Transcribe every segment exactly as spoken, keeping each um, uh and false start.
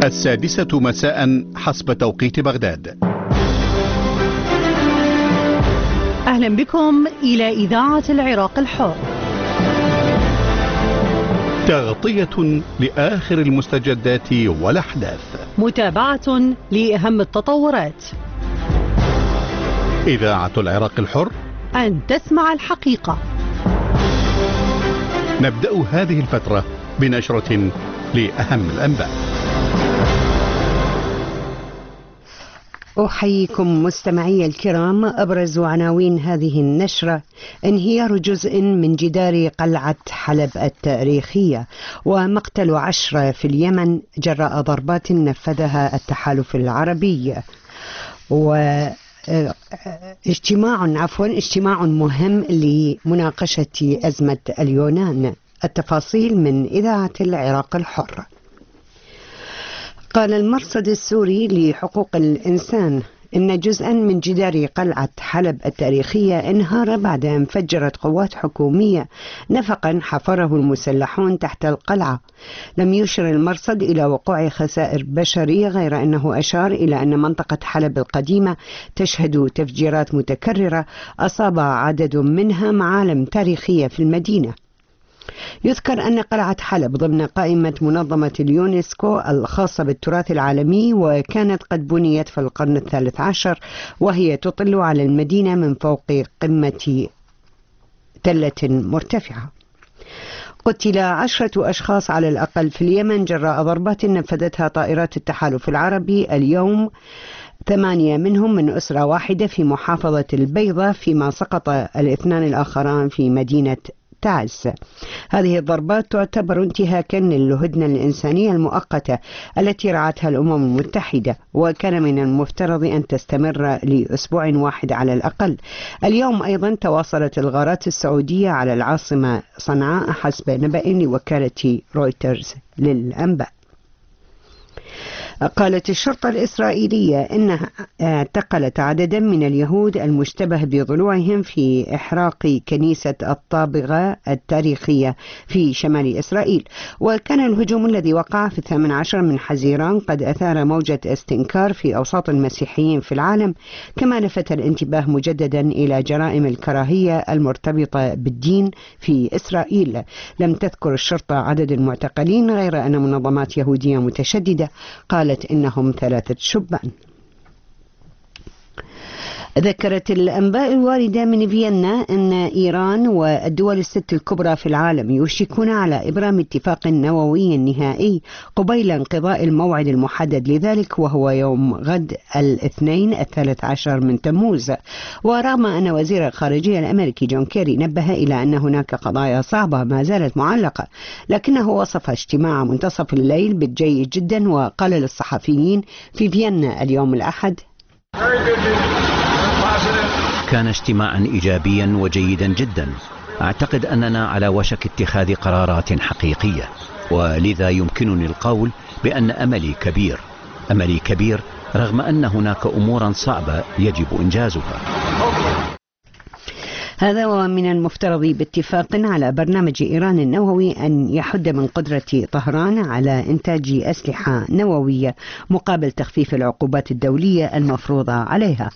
السادسة مساء حسب توقيت بغداد. أهلا بكم إلى إذاعة العراق الحر، تغطية لآخر المستجدات والأحداث، متابعة لأهم التطورات. إذاعة العراق الحر، أن تسمع الحقيقة. نبدأ هذه الفترة بنشرة لأهم الأنباء. أحييكم مستمعي الكرام. أبرز عناوين هذه النشرة: انهيار جزء من جدار قلعة حلب التاريخية، ومقتل عشرة في اليمن جراء ضربات نفذها التحالف العربي، و اجتماع عفوا اجتماع مهم لمناقشة أزمة اليونان. التفاصيل من إذاعة العراق الحر. قال المرصد السوري لحقوق الإنسان إن جزءا من جدار قلعة حلب التاريخية انهار بعد أن فجرت قوات حكومية نفقا حفره المسلحون تحت القلعة. لم يشر المرصد إلى وقوع خسائر بشرية، غير أنه أشار إلى أن منطقة حلب القديمة تشهد تفجيرات متكررة أصاب عدد منها معالم تاريخية في المدينة. يذكر أن قلعة حلب ضمن قائمة منظمة اليونسكو الخاصة بالتراث العالمي، وكانت قد بنيت في القرن الثالث عشر، وهي تطل على المدينة من فوق قمة تلة مرتفعة. قتل عشرة أشخاص على الأقل في اليمن جراء ضربات نفذتها طائرات التحالف العربي اليوم، ثمانية منهم من أسرة واحدة في محافظة البيضة، فيما سقط الاثنان الآخران في مدينة تعز. هذه الضربات تعتبر انتهاكا للهدنة الإنسانية المؤقتة التي رعتها الأمم المتحدة، وكان من المفترض أن تستمر لأسبوع واحد على الأقل. اليوم أيضا تواصلت الغارات السعودية على العاصمة صنعاء حسب نبأ لوكالة رويترز للأنباء. قالت الشرطة الإسرائيلية إنها اعتقلت عددا من اليهود المشتبه بضلوعهم في إحراق كنيسة الطابغة التاريخية في شمال إسرائيل. وكان الهجوم الذي وقع في الثامن عشر من حزيران قد أثار موجة استنكار في أوساط المسيحيين في العالم، كما لفت الانتباه مجددا إلى جرائم الكراهية المرتبطة بالدين في إسرائيل. لم تذكر الشرطة عدد المعتقلين، غير أن منظمات يهودية متشددة قالت إنهم ثلاثة شبان. ذكرت الأنباء الواردة من فيينا أن إيران والدول الست الكبرى في العالم يوشكون على إبرام اتفاق نووي نهائي قبيل انقضاء الموعد المحدد لذلك، وهو يوم غد الاثنين الثالث عشر من تموز. ورغم أن وزير الخارجية الأمريكي جون كيري نبه إلى أن هناك قضايا صعبة ما زالت معلقة، لكنه وصف اجتماع منتصف الليل بالجيد جدا، وقال للصحفيين في فيينا اليوم الأحد: كان اجتماعا إيجابيا وجيدا جدا. أعتقد أننا على وشك اتخاذ قرارات حقيقية، ولذا يمكنني القول بأن أملي كبير أملي كبير رغم أن هناك أمورا صعبة يجب إنجازها. هذا ومن المفترض باتفاق على برنامج إيران النووي أن يحد من قدرة طهران على إنتاج أسلحة نووية مقابل تخفيف العقوبات الدولية المفروضة عليها.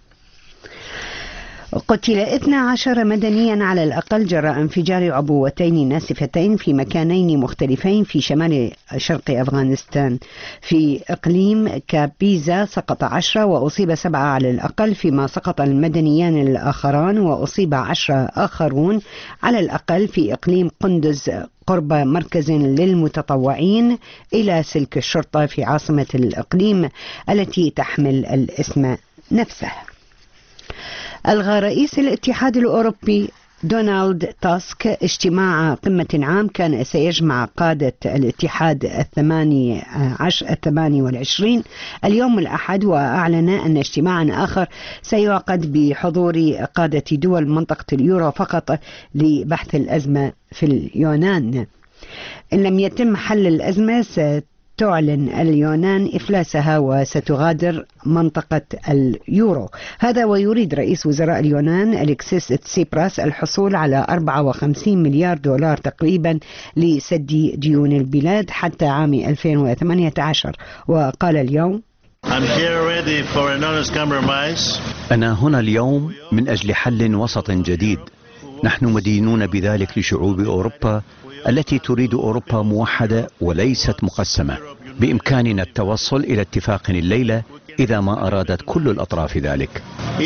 قتل اثنا عشر مدنيا على الأقل جراء انفجار عبوتين ناسفتين في مكانين مختلفين في شمال شرق أفغانستان. في إقليم كابيزا سقط عشرة وأصيب سبعة على الأقل، فيما سقط المدنيان الآخران وأصيب عشرة آخرون على الأقل في إقليم قندز قرب مركز للمتطوعين إلى سلك الشرطة في عاصمة الإقليم التي تحمل الاسم نفسه. ألغى رئيس الاتحاد الأوروبي دونالد تاسك اجتماع قمة عام كان سيجمع قادة الاتحاد الثماني عشر الثماني والعشرين اليوم الأحد، وأعلن أن اجتماعا آخر سيعقد بحضور قادة دول منطقة اليورو فقط لبحث الأزمة في اليونان. إن لم يتم حل الأزمة تعلن اليونان إفلاسها وستغادر منطقة اليورو. هذا ويريد رئيس وزراء اليونان أليكسيس تسيبراس الحصول على أربعة وخمسين مليار دولار تقريبا لسد ديون البلاد حتى عام ألفين وثمانية عشر. وقال اليوم: أنا هنا اليوم من أجل حل وسط جديد. نحن مدينون بذلك لشعوب أوروبا التي تريد أوروبا موحدة وليست مقسمة. بإمكاننا التوصل إلى اتفاق الليلة إذا ما أرادت كل الأطراف ذلك.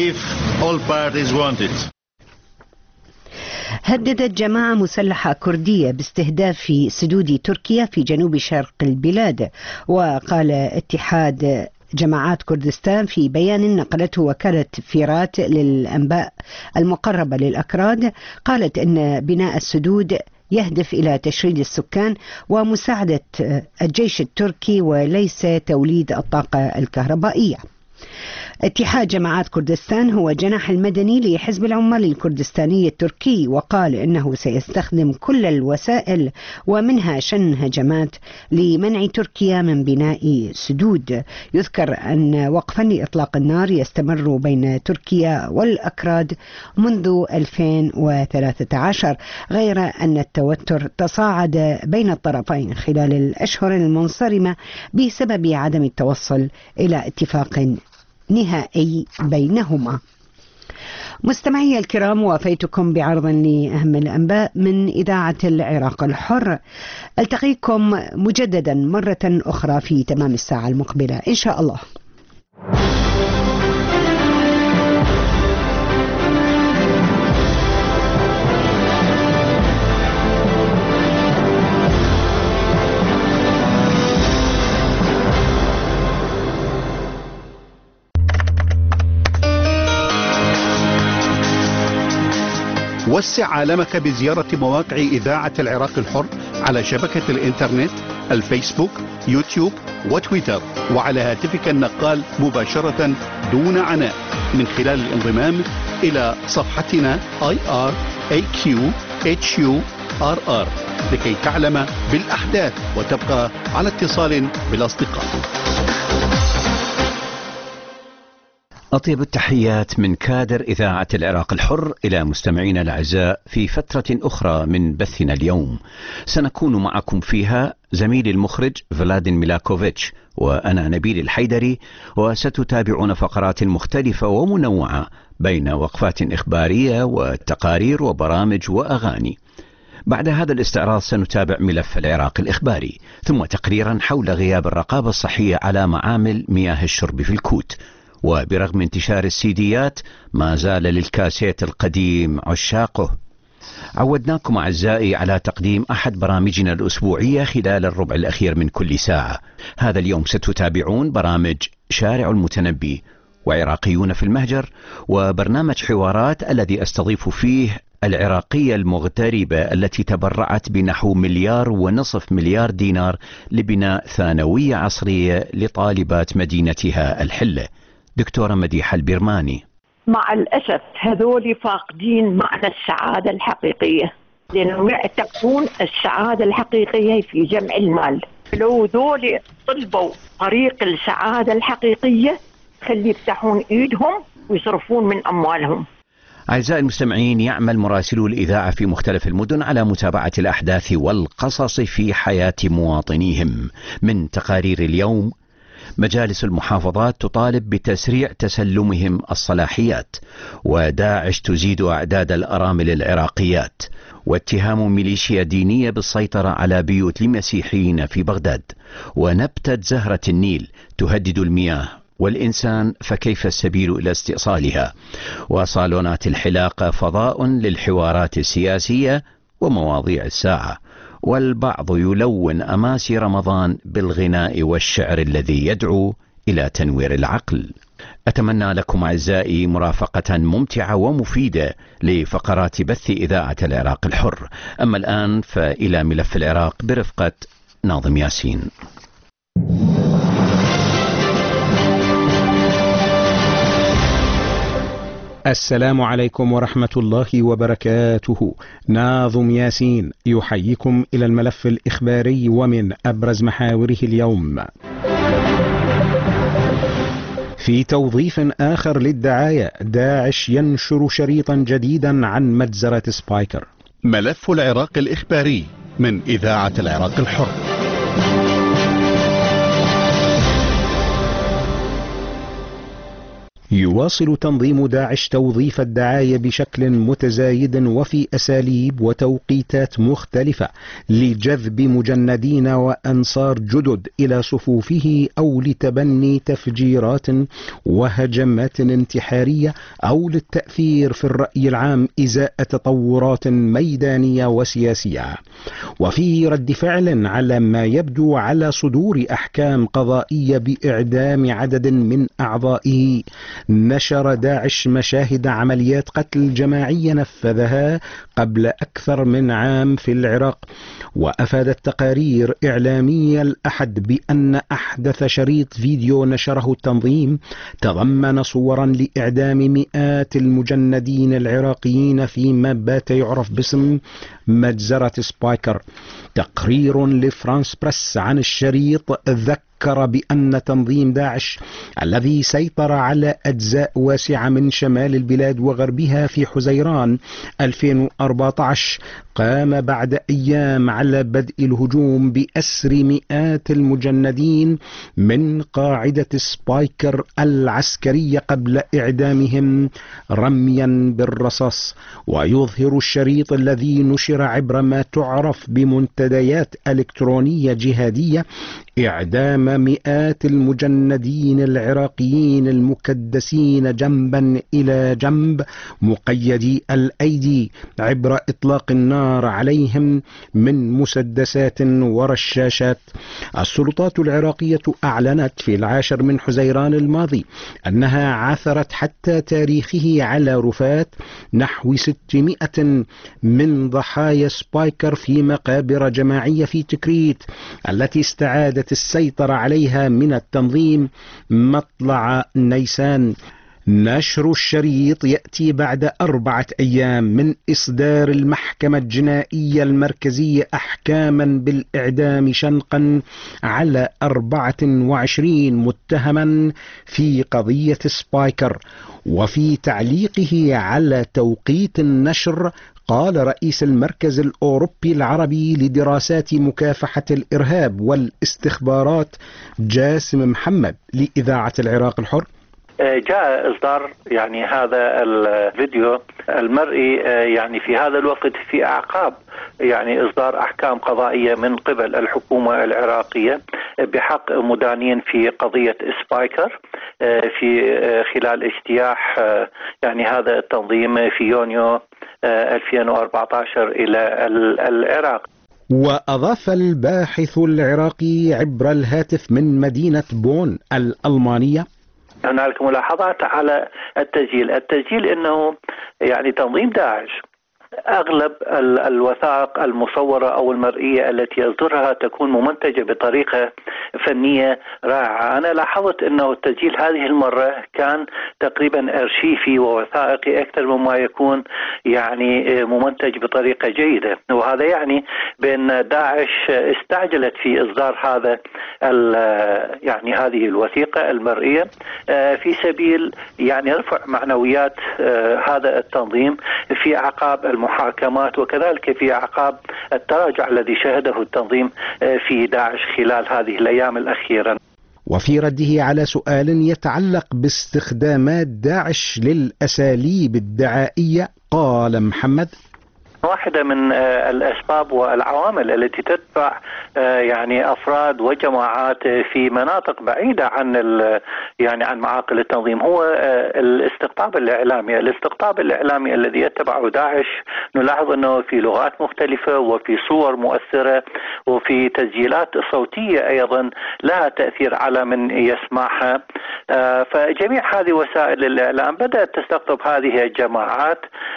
هددت جماعة مسلحة كردية باستهداف سدود تركيا في جنوب شرق البلاد. وقال اتحاد جماعات كردستان في بيان نقلته وكالة فيرات للأنباء المقربة للأكراد، قالت أن بناء السدود يهدف إلى تشريد السكان ومساعدة الجيش التركي وليس توليد الطاقة الكهربائية. اتحاد جماعات كردستان هو جناح المدني لحزب العمال الكردستاني التركي، وقال إنه سيستخدم كل الوسائل ومنها شن هجمات لمنع تركيا من بناء سدود. يذكر أن وقفا لإطلاق النار يستمر بين تركيا والأكراد منذ ألفين وثلاثة عشر، غير أن التوتر تصاعد بين الطرفين خلال الأشهر المنصرمة بسبب عدم التوصل إلى اتفاق نهائي بينهما. مستمعي الكرام، وافيتكم بعرض لأهم الأنباء من إذاعة العراق الحر. ألتقيكم مجددا مرة أخرى في تمام الساعة المقبلة إن شاء الله. وسع عالمك بزيارة مواقع إذاعة العراق الحر على شبكة الإنترنت، الفيسبوك، يوتيوب وتويتر، وعلى هاتفك النقال مباشرة دون عناء من خلال الانضمام إلى صفحتنا آي آر إيه كيو إتش يو آر آر لكي تعلم بالأحداث وتبقى على اتصال بالأصدقاء. أطيب التحيات من كادر إذاعة العراق الحر إلى مستمعينا الأعزاء في فترة أخرى من بثنا اليوم. سنكون معكم فيها زميلي المخرج فلادن ميلاكوفيتش وأنا نبيل الحيدري، وستتابعون فقرات مختلفة ومنوعة بين وقفات إخبارية وتقارير وبرامج وأغاني. بعد هذا الاستعراض سنتابع ملف العراق الإخباري، ثم تقريرا حول غياب الرقابة الصحية على معامل مياه الشرب في الكوت. وبرغم انتشار السيديات ما زال للكاسيت القديم عشاقه. عودناكم أعزائي على تقديم أحد برامجنا الأسبوعية خلال الربع الأخير من كل ساعة. هذا اليوم ستتابعون برامج شارع المتنبي وعراقيون في المهجر، وبرنامج حوارات الذي أستضيف فيه العراقية المغتربة التي تبرعت بنحو مليار ونصف مليار دينار لبناء ثانوية عصرية لطالبات مدينتها الحلة، دكتورة مديحة البرماني. مع الأسف هذول فاقدين معنى السعادة الحقيقية، لأنهم يعتقدون السعادة الحقيقية في جمع المال. لو ذول طلبوا طريق السعادة الحقيقية خلي يفتحون إيدهم ويصرفون من أموالهم. أعزائي المستمعين، يعمل مراسلو الإذاعة في مختلف المدن على متابعة الأحداث والقصص في حياة مواطنيهم. من تقارير اليوم: مجالس المحافظات تطالب بتسريع تسلمهم الصلاحيات، وداعش تزيد أعداد الأرامل العراقيات، واتهام ميليشيا دينية بالسيطرة على بيوت لمسيحيين في بغداد، ونبتة زهرة النيل تهدد المياه والإنسان فكيف السبيل إلى استئصالها، وصالونات الحلاقة فضاء للحوارات السياسية ومواضيع الساعة، والبعض يلون أماسي رمضان بالغناء والشعر الذي يدعو إلى تنوير العقل. أتمنى لكم أعزائي مرافقة ممتعة ومفيدة لفقرات بث إذاعة العراق الحر. أما الآن فإلى ملف العراق برفقة ناظم ياسين. السلام عليكم ورحمة الله وبركاته. ناظم ياسين يحييكم إلى الملف الإخباري ومن أبرز محاوره اليوم. في توظيف آخر للدعاية، داعش ينشر شريطا جديدا عن مجزرة سبايكر. ملف العراق الإخباري من إذاعة العراق الحر. يواصل تنظيم داعش توظيف الدعاية بشكل متزايد وفي أساليب وتوقيتات مختلفة لجذب مجندين وأنصار جدد إلى صفوفه أو لتبني تفجيرات وهجمات انتحارية أو للتأثير في الرأي العام إزاء تطورات ميدانية وسياسية. وفي رد فعل على ما يبدو على صدور أحكام قضائية بإعدام عدد من أعضائه، نشر داعش مشاهد عمليات قتل جماعية نفذها قبل أكثر من عام في العراق. وأفادت تقارير إعلامية الأحد بأن أحدث شريط فيديو نشره التنظيم تضمن صورا لإعدام مئات المجندين العراقيين فيما بات يعرف باسم مجزرة سبايكر. تقرير لفرانس بريس عن الشريط ذكر بأن تنظيم داعش الذي سيطر على أجزاء واسعة من شمال البلاد وغربها في حزيران ألفين وأربعة عشر قام بعد أيام على بدء الهجوم بأسر مئات المجندين من قاعدة سبايكر العسكرية قبل إعدامهم رميا بالرصاص. ويظهر الشريط الذي نشر عبر ما تعرف بمنتديات إلكترونية جهادية إعدام مئات المجندين العراقيين المكدسين جنبا إلى جنب مقيدي الأيدي عبر إطلاق النار عليهم من مسدسات ورشاشات. السلطات العراقية أعلنت في العاشر من حزيران الماضي أنها عثرت حتى تاريخه على رفات نحو ستمائة من ضحايا سبايكر في مقابر جماعية في تكريت التي استعادت السيطرة عليها من التنظيم مطلع نيسان. نشر الشريط يأتي بعد أربعة أيام من إصدار المحكمة الجنائية المركزية أحكاما بالإعدام شنقا على أربعة وعشرين متهما في قضية سبايكر. وفي تعليقه على توقيت النشر قال رئيس المركز الأوروبي العربي لدراسات مكافحة الإرهاب والاستخبارات جاسم محمد لإذاعة العراق الحر: جاء إصدار يعني هذا الفيديو المرئي يعني في هذا الوقت في أعقاب يعني إصدار أحكام قضائية من قبل الحكومة العراقية بحق مدانين في قضية سبايكر في خلال اجتياح يعني هذا التنظيم في يونيو ألفين وأربعة عشر إلى العراق. وأضاف الباحث العراقي عبر الهاتف من مدينة بون الألمانية: هنالك ملاحظات على التسجيل التسجيل انه يعني تنظيم داعش اغلب الوثائق المصوره او المرئيه التي يصدرها تكون ممنتجه بطريقه فنيه رائعه. انا لاحظت انه التسجيل هذه المره كان تقريبا ارشيفي ووثائقي اكثر مما يكون يعني ممنتج بطريقه جيده، وهذا يعني بان داعش استعجلت في اصدار هذا يعني هذه الوثيقه المرئيه في سبيل يعني رفع معنويات هذا التنظيم في اعقاب المحاكمات وكذلك في اعقاب التراجع الذي شهده التنظيم في داعش خلال هذه الايام الاخيره. وفي رده على سؤال يتعلق باستخدامات داعش للأساليب الدعائية قال محمد: واحدة من الأسباب والعوامل التي تدفع يعني أفراد وجماعات في مناطق بعيدة عن يعني عن معاقل التنظيم هو الاستقطاب الإعلامي. الاستقطاب الإعلامي الذي يتبعه داعش نلاحظ أنه في لغات مختلفة وفي صور مؤثرة وفي تسجيلات صوتية أيضا لها تأثير على من يسمعها. فجميع هذه وسائل الإعلام بدأت تستقطب هذه الجماعات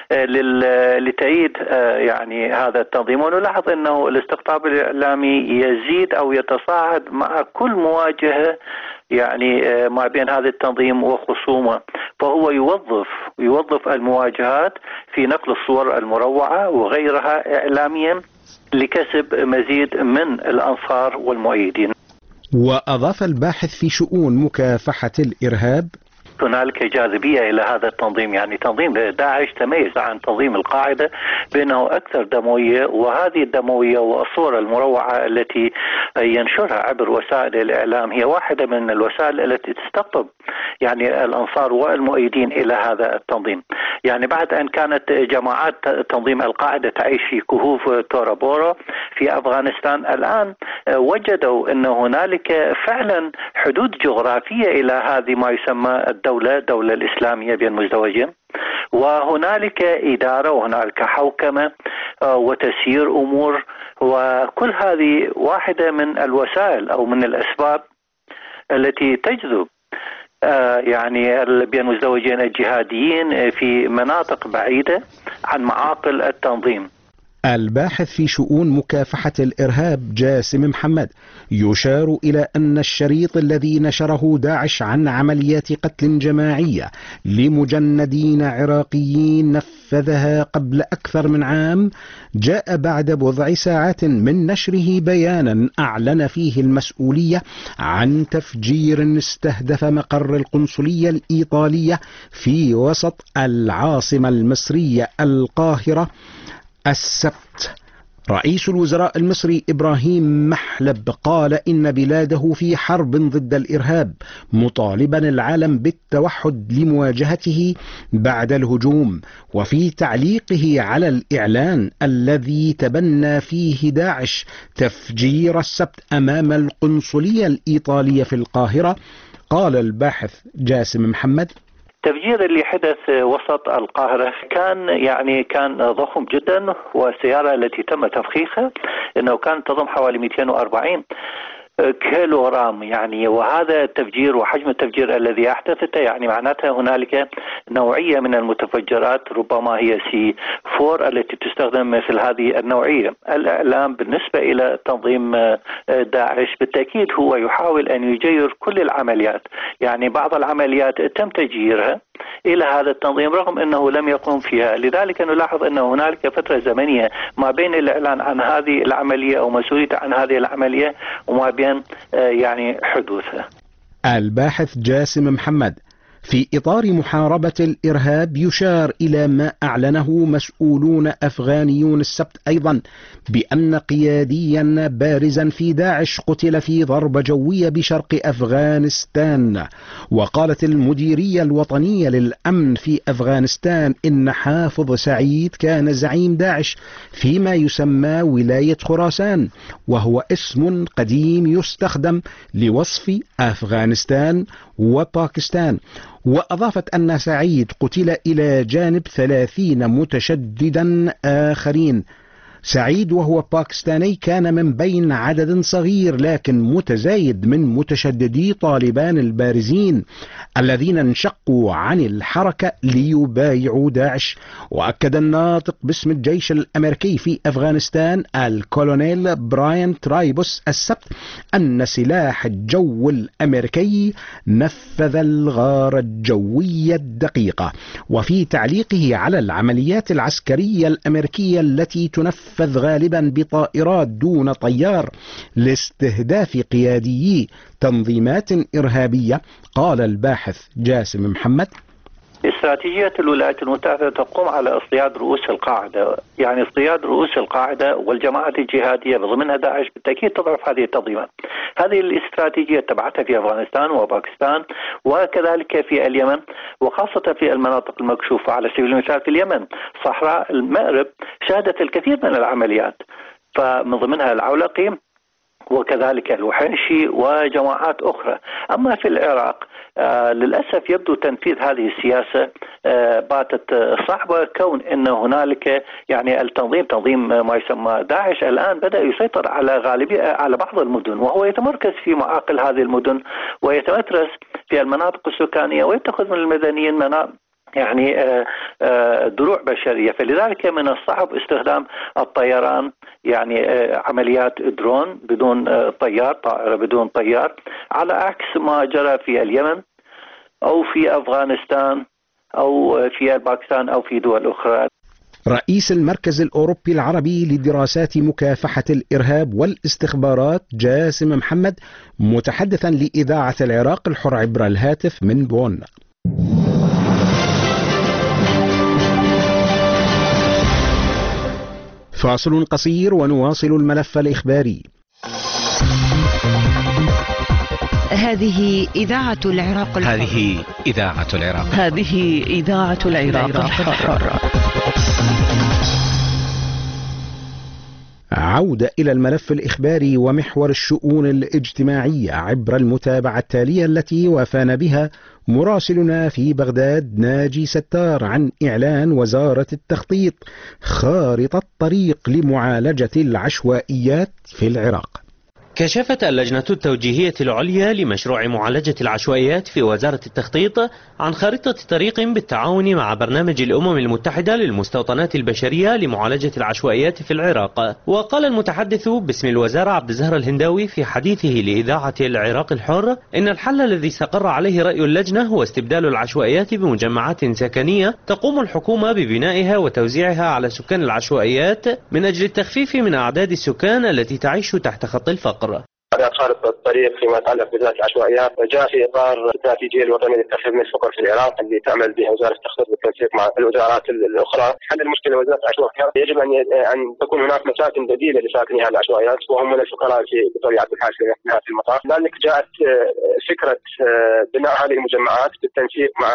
لتأييد يعني هذا التنظيم، ونلاحظ أنه الاستقطاب الإعلامي يزيد أو يتصاعد مع كل مواجهة يعني ما بين هذا التنظيم وخصومه. فهو يوظف يوظف المواجهات في نقل الصور المروعة وغيرها إعلاميا لكسب مزيد من الأنصار والمؤيدين. وأضاف الباحث في شؤون مكافحة الإرهاب: هنالك جاذبية إلى هذا التنظيم، يعني تنظيم داعش تميز عن تنظيم القاعدة بأنه أكثر دموية، وهذه الدموية والصورة المروعة التي ينشرها عبر وسائل الإعلام هي واحدة من الوسائل التي تستقطب يعني الأنصار والمؤيدين إلى هذا التنظيم. يعني بعد أن كانت جماعات تنظيم القاعدة تعيش في كهوف تورا بورا في أفغانستان، الآن وجدوا أن هنالك فعلا حدود جغرافية إلى هذه ما يسمى الدولة الدولة الإسلامية بين مزدوجين، وهنالك إدارة وهنالك حوكمة وتسيير أمور، وكل هذه واحدة من الوسائل أو من الأسباب التي تجذب يعني بين مزدوجين الجهاديين في مناطق بعيدة عن معاقل التنظيم. الباحث في شؤون مكافحة الإرهاب جاسم محمد يشار إلى أن الشريط الذي نشره داعش عن عمليات قتل جماعية لمجندين عراقيين نفذها قبل أكثر من عام جاء بعد بضع ساعات من نشره بيانا أعلن فيه المسؤولية عن تفجير استهدف مقر القنصلية الإيطالية في وسط العاصمة المصرية القاهرة السبت. رئيس الوزراء المصري إبراهيم محلب قال إن بلاده في حرب ضد الإرهاب، مطالبا العالم بالتوحد لمواجهته بعد الهجوم. وفي تعليقه على الإعلان الذي تبنى فيه داعش تفجير السبت أمام القنصلية الإيطالية في القاهرة، قال الباحث جاسم محمد: التفجير اللي حدث وسط القاهرة كان يعني كان ضخم جدا، والسيارة التي تم تفخيخها انه كانت تضم حوالي مئتين وأربعين كيلو غرام، يعني وهذا التفجير وحجم التفجير الذي احدثته يعني معناتها هنالك نوعية من المتفجرات ربما هي سي فور التي تستخدم مثل هذه النوعية. الإعلام بالنسبة إلى تنظيم داعش بالتأكيد هو يحاول أن يجير كل العمليات، يعني بعض العمليات تم تجييرها إلى هذا التنظيم رغم أنه لم يقوم فيها. لذلك نلاحظ أن هنالك فترة زمنية ما بين الإعلان عن هذه العملية أو مسؤوليته عن هذه العملية وما بين يعني حدوثها. الباحث جاسم محمد في إطار محاربة الإرهاب يشار إلى ما أعلنه مسؤولون أفغانيون السبت أيضا بأن قياديا بارزا في داعش قتل في ضربة جوية بشرق أفغانستان. وقالت المديرية الوطنية للأمن في أفغانستان إن حافظ سعيد كان زعيم داعش فيما يسمى ولاية خراسان، وهو اسم قديم يستخدم لوصف أفغانستان وباكستان. وأضافت أن سعيد قتل إلى جانب ثلاثين متشددا آخرين. سعيد وهو باكستاني كان من بين عدد صغير لكن متزايد من متشددي طالبان البارزين الذين انشقوا عن الحركة ليبايعوا داعش. وأكد الناطق باسم الجيش الأمريكي في أفغانستان الكولونيل براين ترايبوس السبت أن سلاح الجو الأمريكي نفذ الغارة الجوية الدقيقة. وفي تعليقه على العمليات العسكرية الأمريكية التي تنفذ نفذ غالبا بطائرات دون طيار لاستهداف قياديي تنظيمات إرهابية، قال الباحث جاسم محمد: استراتيجية الولايات المتحدة تقوم على اصطياد رؤوس القاعدة، يعني اصطياد رؤوس القاعدة والجماعات الجهادية ضمنها داعش بالتأكيد تضعف هذه التنظيمات. هذه الاستراتيجية تبعتها في أفغانستان وباكستان وكذلك في اليمن، وخاصة في المناطق المكشوفة. على سبيل المثال في اليمن صحراء المأرب شهدت الكثير من العمليات، فمن ضمنها العولقي وكذلك الوحيشي وجماعات أخرى. أما في العراق آه للأسف يبدو تنفيذ هذه السياسة آه باتت صعبة، كون أن هنالك يعني التنظيم تنظيم ما يسمى داعش الآن بدأ يسيطر على غالبية على بعض المدن، وهو يتمركز في معاقل هذه المدن ويتمترس في المناطق السكانية ويتخذ من المدنيين مناطق يعني دروع بشرية. فلذلك من الصعب استخدام الطيران، يعني عمليات درون بدون طيار، طائرة بدون طيار، على عكس ما جرى في اليمن أو في أفغانستان أو في باكستان أو في دول أخرى. رئيس المركز الأوروبي العربي لدراسات مكافحة الإرهاب والاستخبارات جاسم محمد متحدثا لإذاعة العراق الحر عبر الهاتف من بون. فاصل قصير ونواصل الملف الإخباري. هذه إذاعة العراق الحر. هذه إذاعة العراق. هذه إذاعة العراق الحر. عودة إلى الملف الإخباري ومحور الشؤون الاجتماعية عبر المتابعة التالية التي وافانا بها مراسلنا في بغداد ناجي ستار عن إعلان وزارة التخطيط خارطة طريق لمعالجة العشوائيات في العراق. كشفت اللجنة التوجيهية العليا لمشروع معالجة العشوائيات في وزارة التخطيط عن خارطة طريق بالتعاون مع برنامج الأمم المتحدة للمستوطنات البشرية لمعالجة العشوائيات في العراق. وقال المتحدث باسم الوزارة عبد الزهر الهنداوي في حديثه لإذاعة العراق الحر إن الحل الذي استقر عليه رأي اللجنة هو استبدال العشوائيات بمجمعات سكنية تقوم الحكومة ببنائها وتوزيعها على سكان العشوائيات من أجل التخفيف من أعداد السكان التي تعيش تحت خط الفقر. هذا خارطة الطريق فيما يتعلق بذات العشوائيات جاء في إطار الاستراتيجية الوطنية للتخفيف من الفقر في العراق اللي تعمل بها وزارة التخطيط بالتنسيق مع الوزارات الأخرى. حل المشكلة وزارة العشوائيات يجب أن أن تكون هناك مساكن بديلة لساكني هذه العشوائيات وهم من الفقراء في بطبيعة الحال في نهاية المطاف. لذلك جاءت فكرة بناء هذه المجمعات بالتنسيق مع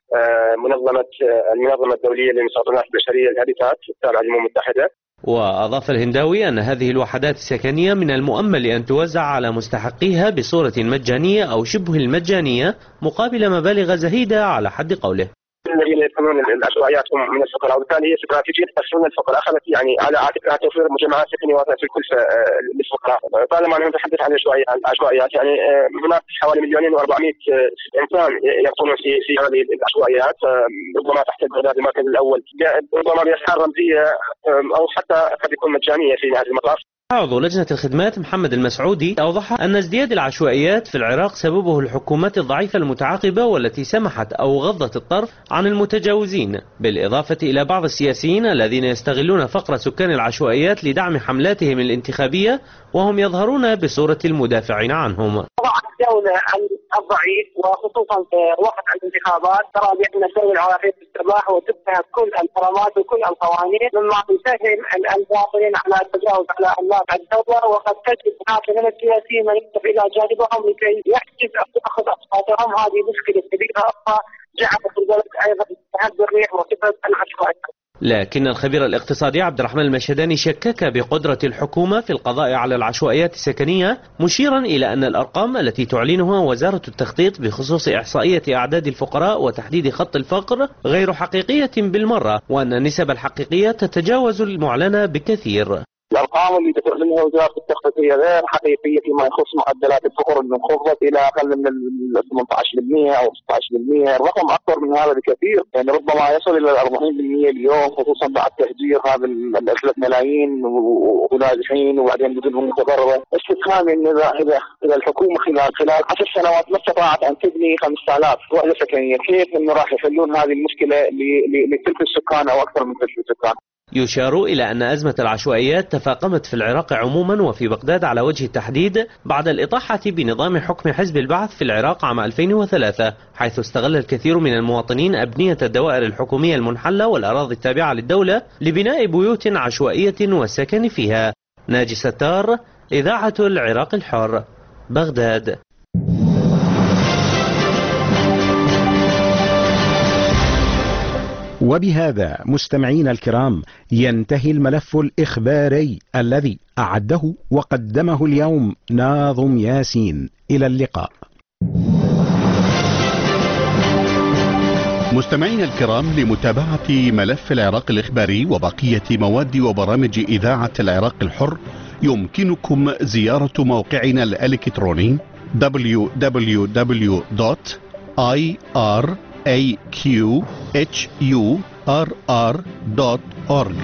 منظمة المنظمة الدولية للمستوطنات البشرية الهابيتات التابعة للأمم المتحدة. وأضاف الهنداوي أن هذه الوحدات السكنية من المؤمل أن توزع على مستحقيها بصورة مجانية أو شبه المجانية مقابل مبالغ زهيدة على حد قوله. الذين يدخلون العشوائيات هم من الفقراء، وبالتالي هي استراتيجية تخفيف الفقر أخذت يعني على عاتقها توفير مجمعات سكنية في الكلفة للفقراء. طالما نحن نتحدث عن العشوائيات يعني هناك حوالي مليونين وأربعمائة إنسان يقومون في في هذه العشوائيات، ربما تحت بغداد المركز الأول، ربما بأسعار رمزية أو حتى قد يكون مجانية في نهاية المطاف. عضو لجنة الخدمات محمد المسعودي أوضح أن ازدياد العشوائيات في العراق سببه الحكومات الضعيفة المتعاقبة والتي سمحت أو غضت الطرف عن المتجاوزين، بالإضافة إلى بعض السياسيين الذين يستغلون فقر سكان العشوائيات لدعم حملاتهم الانتخابية وهم يظهرون بصورة المدافعين عنهم. الدولة الضعيف وخصوصا في وقت الانتخابات ترى بأن الدولة العراقية تستباح وتبنى كل الحرمات وكل القوانين مما يسهل المواطنين على التجاوز على أملاك الدولة، وقد تجد هناك من السياسيين من يذهب إلى جانبهم لكي يحجز أخذ أصواتهم. هذه مشكلة كبيرة أخرى جعلت البلد أيضا تهب الريح وسبب العشوائية. لكن الخبير الاقتصادي عبد الرحمن المشهداني شكك بقدرة الحكومة في القضاء على العشوائيات السكنية، مشيرا إلى أن الأرقام التي تعلنها وزارة التخطيط بخصوص إحصائية أعداد الفقراء وتحديد خط الفقر غير حقيقية بالمرة، وأن النسب الحقيقية تتجاوز المعلنة بكثير. الارقام اللي تعلنها وزاره التخطيط هي غير حقيقيه فيما يخص معدلات الفقر المنخفضه الى اقل من ثمانية عشر بالمئة او ستة عشر بالمئة، الرقم اكثر من هذا بكثير، يعني ربما يصل الى أربعين بالمئة اليوم، خصوصا بعد تهجير هذا ال ثلاثة ملايين ونازحين وبعدين بدونهم متضرره. استفهامي ان اذا اذا اذا الحكومه خلال خلال عشر سنوات ما استطاعت ان تبني خمسة آلاف وحده سكنيه، كيف انه راح يحلون هذه المشكله لثلث السكان او اكثر من ثلث السكان؟ يشار إلى أن أزمة العشوائيات تفاقمت في العراق عموما وفي بغداد على وجه التحديد بعد الإطاحة بنظام حكم حزب البعث في العراق عام ألفين وثلاثة، حيث استغل الكثير من المواطنين أبنية الدوائر الحكومية المنحلة والأراضي التابعة للدولة لبناء بيوت عشوائية والسكن فيها. ناجي ستار، إذاعة العراق الحر، بغداد. وبهذا مستمعين الكرام ينتهي الملف الإخباري الذي أعده وقدمه اليوم ناظم ياسين. إلى اللقاء. مستمعين الكرام، لمتابعة ملف العراق الإخباري وبقية مواد وبرامج إذاعة العراق الحر يمكنكم زيارة موقعنا الإلكتروني دبليو دبليو دبليو دوت آي آر إيه كيو إتش يو آر آر دوت أورج.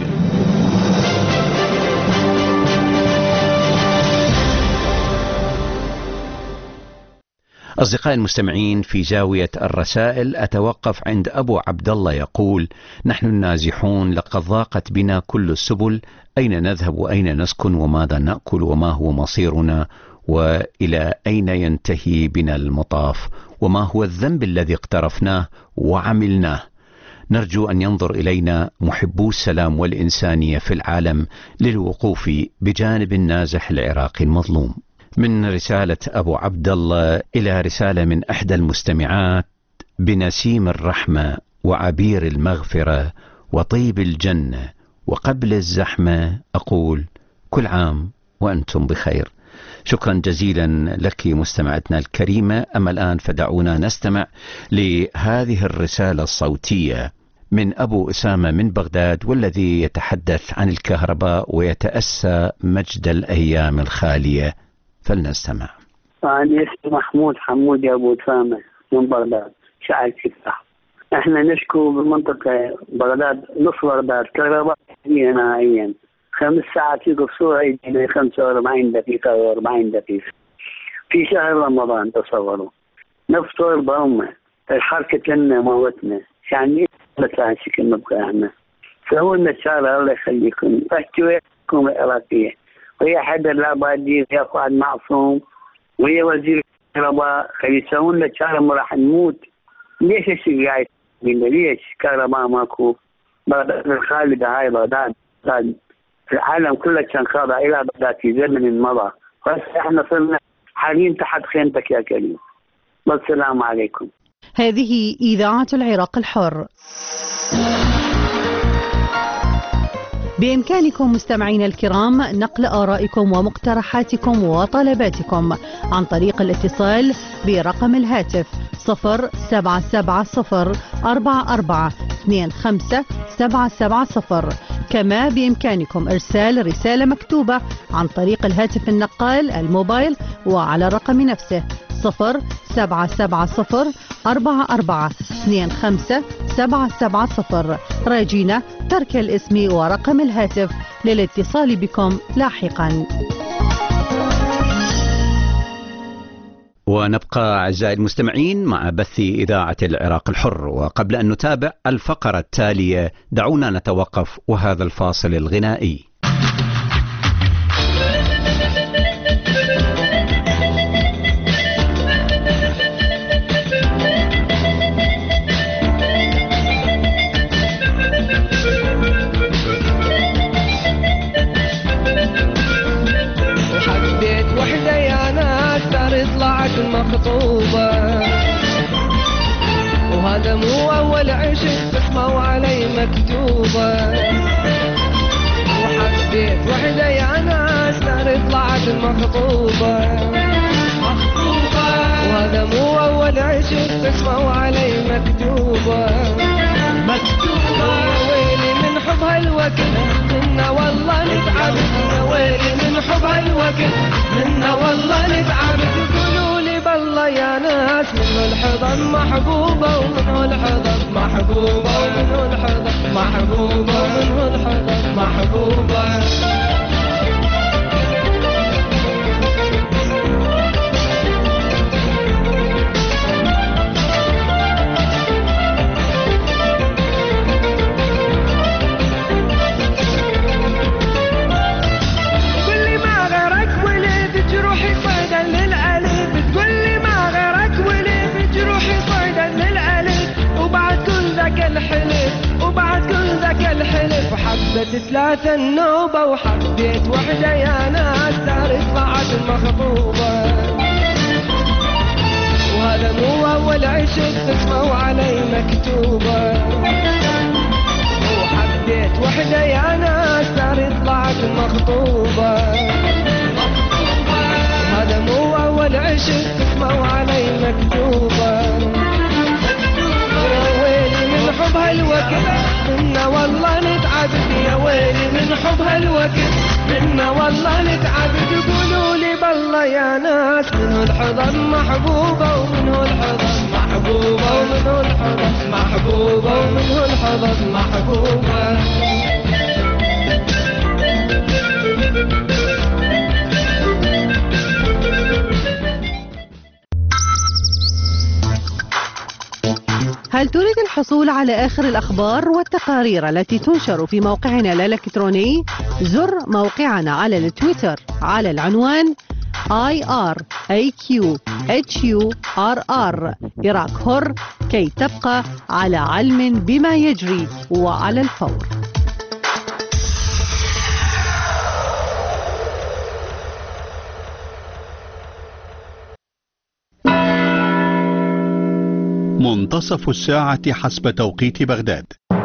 أصدقائي المستمعين، في زاوية الرسائل أتوقف عند أبو عبد الله يقول: نحن النازحون لقد ضاقت بنا كل السبل، أين نذهب وأين نسكن وماذا نأكل وما هو مصيرنا وإلى أين ينتهي بنا المطاف وما هو الذنب الذي اقترفناه وعملناه. نرجو أن ينظر إلينا محبو السلام والإنسانية في العالم للوقوف بجانب النازح العراقي المظلوم. من رسالة أبو عبد الله إلى رسالة من إحدى المستمعات: بنسيم الرحمة وعبير المغفرة وطيب الجنة وقبل الزحمة أقول كل عام وأنتم بخير. شكرا جزيلا لك مستمعتنا الكريمة. أما الآن فدعونا نستمع لهذه الرسالة الصوتية من أبو أسامة من بغداد، والذي يتحدث عن الكهرباء ويتأسى مجد الأيام الخالية، فلنستمع. أنا اسمي محمود حمود يا أبو أسامة من بغداد شعر كفتح. احنا نشكو بمنطقة بغداد نص بغداد كهرباء نهائيا، خمس ساعات يقصوها يجينا خمسة وأربعين دقيقة وأربعين دقيقة في شهر رمضان. تصوروا نفطر بأمة الحركة لنا موتنا، يعني بس هالشكل نبقى احنا. فهو النشارة الله يخليكم فاحكوا الحكومة العراقية وهي حدا العبادي وهي قائد معصوم وهي وزير الكهرباء، خلي يسوون لنا شارة راح نموت. ليش الشيء قاعد ليش كهرباء ماكو؟ بغداد الخالدة هاي بغداد العالم كله كان خاضع إلى بغداد في زمن مضى، بس احنا صرنا حاليا تحت خيمتك يا كريم. والسلام عليكم. هذه إذاعة العراق الحر. بإمكانكم مستمعين الكرام نقل آرائكم ومقترحاتكم وطلباتكم عن طريق الاتصال برقم الهاتف صفر سبعة سبعة صفر أربعة أربعة اثنين خمسة سبعة سبعة صفر. كما بإمكانكم إرسال رسالة مكتوبة عن طريق الهاتف النقال الموبايل وعلى الرقم نفسه صفر سبعة سبعة صفر أربعة أربعة اثنين خمسة سبعة سبعة صفر، راجينا ترك الاسم ورقم الهاتف للاتصال بكم لاحقا. ونبقى أعزائي المستمعين مع بث إذاعة العراق الحر، وقبل أن نتابع الفقرة التالية دعونا نتوقف وهذا الفاصل الغنائي. مخطوبة وهذا مو أول عشق تسمعوا علي مكتوبة، وحبيت وحدة يا ناس دار طلعت مخطوبة مخطوبة وهذا مو أول عشق تسمعوا علي مكتوبة مكتوبة. ويلي من حب هالوقت منا والله نتعب، ويلي من حب هالوقت منا والله نتعب. بالله يا ناس منه الحضن محبوبة ومنه الحضن محبوبة ومنه الحضن محبوبة ومنه الحضن محبوبة. حبت ثلاثة النوبة وحبيت وحدة يا ناس دار طلعت المخطوبة، وهذا مو أول عشق تسمعوا علي مكتوبة. وحبيت وحدة يا ناس دار طلعت المخطوبة، وهذا مو أول عشق تسمعوا علي مكتوبة. يا ويلي من حب هالوقت منا والله نتعب، يا ويلي من حب هالوقت منا والله نتعب. تقولوا لي بالله يا ناس منه الحضن محبوبة ومنه الحضن محبوبة ومنه الحضن محبوبة ومنه الحضن محبوبة. هل تريد الحصول على آخر الأخبار والتقارير التي تنشر في موقعنا الإلكتروني؟ زر موقعنا على التويتر على العنوان آي آر إيه كيو إتش يو آر آر عراق حر كي تبقى على علم بما يجري وعلى الفور. منتصف الساعة حسب توقيت بغداد.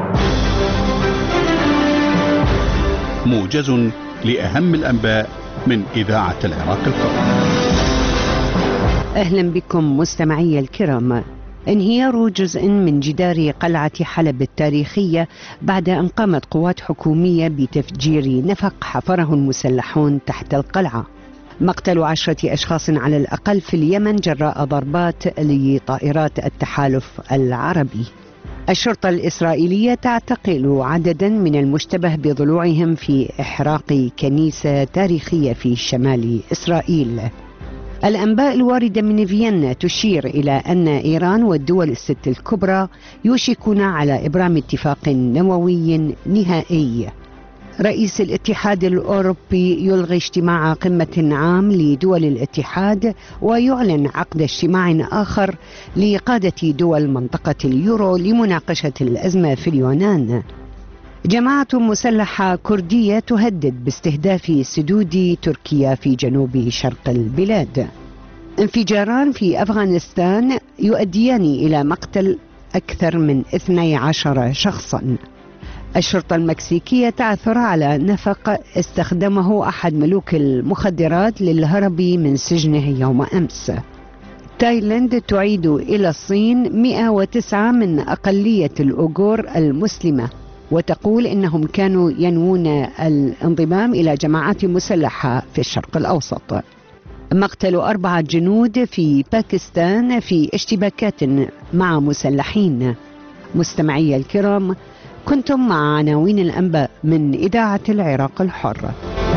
موجز لأهم الأنباء من إذاعة العراق الحر. أهلا بكم مستمعي الكرام. انهيار جزء من جدار قلعة حلب التاريخية بعد أن قامت قوات حكومية بتفجير نفق حفره المسلحون تحت القلعة. مقتل عشرة أشخاص على الأقل في اليمن جراء ضربات لطائرات التحالف العربي. الشرطة الإسرائيلية تعتقل عددا من المشتبه بضلوعهم في إحراق كنيسة تاريخية في شمال إسرائيل. الأنباء الواردة من فيينا تشير إلى أن إيران والدول الست الكبرى يوشكون على إبرام اتفاق نووي نهائي. رئيس الاتحاد الأوروبي يلغي اجتماع قمة عام لدول الاتحاد ويعلن عقد اجتماع آخر لقادة دول منطقة اليورو لمناقشة الأزمة في اليونان. جماعة مسلحة كردية تهدد باستهداف سدود تركيا في جنوب شرق البلاد. انفجاران في أفغانستان يؤديان إلى مقتل أكثر من اثني عشر شخصا. الشرطة المكسيكية تعثر على نفق استخدمه أحد ملوك المخدرات للهرب من سجنه يوم أمس. تايلاند تعيد إلى الصين مئة وتسعة من أقلية الأوغور المسلمة وتقول إنهم كانوا ينوون الانضمام إلى جماعات مسلحة في الشرق الأوسط. مقتل أربعة جنود في باكستان في اشتباكات مع مسلحين. مستمعي الكرام، كنتم مع عناوين الأنباء من إذاعة العراق الحر.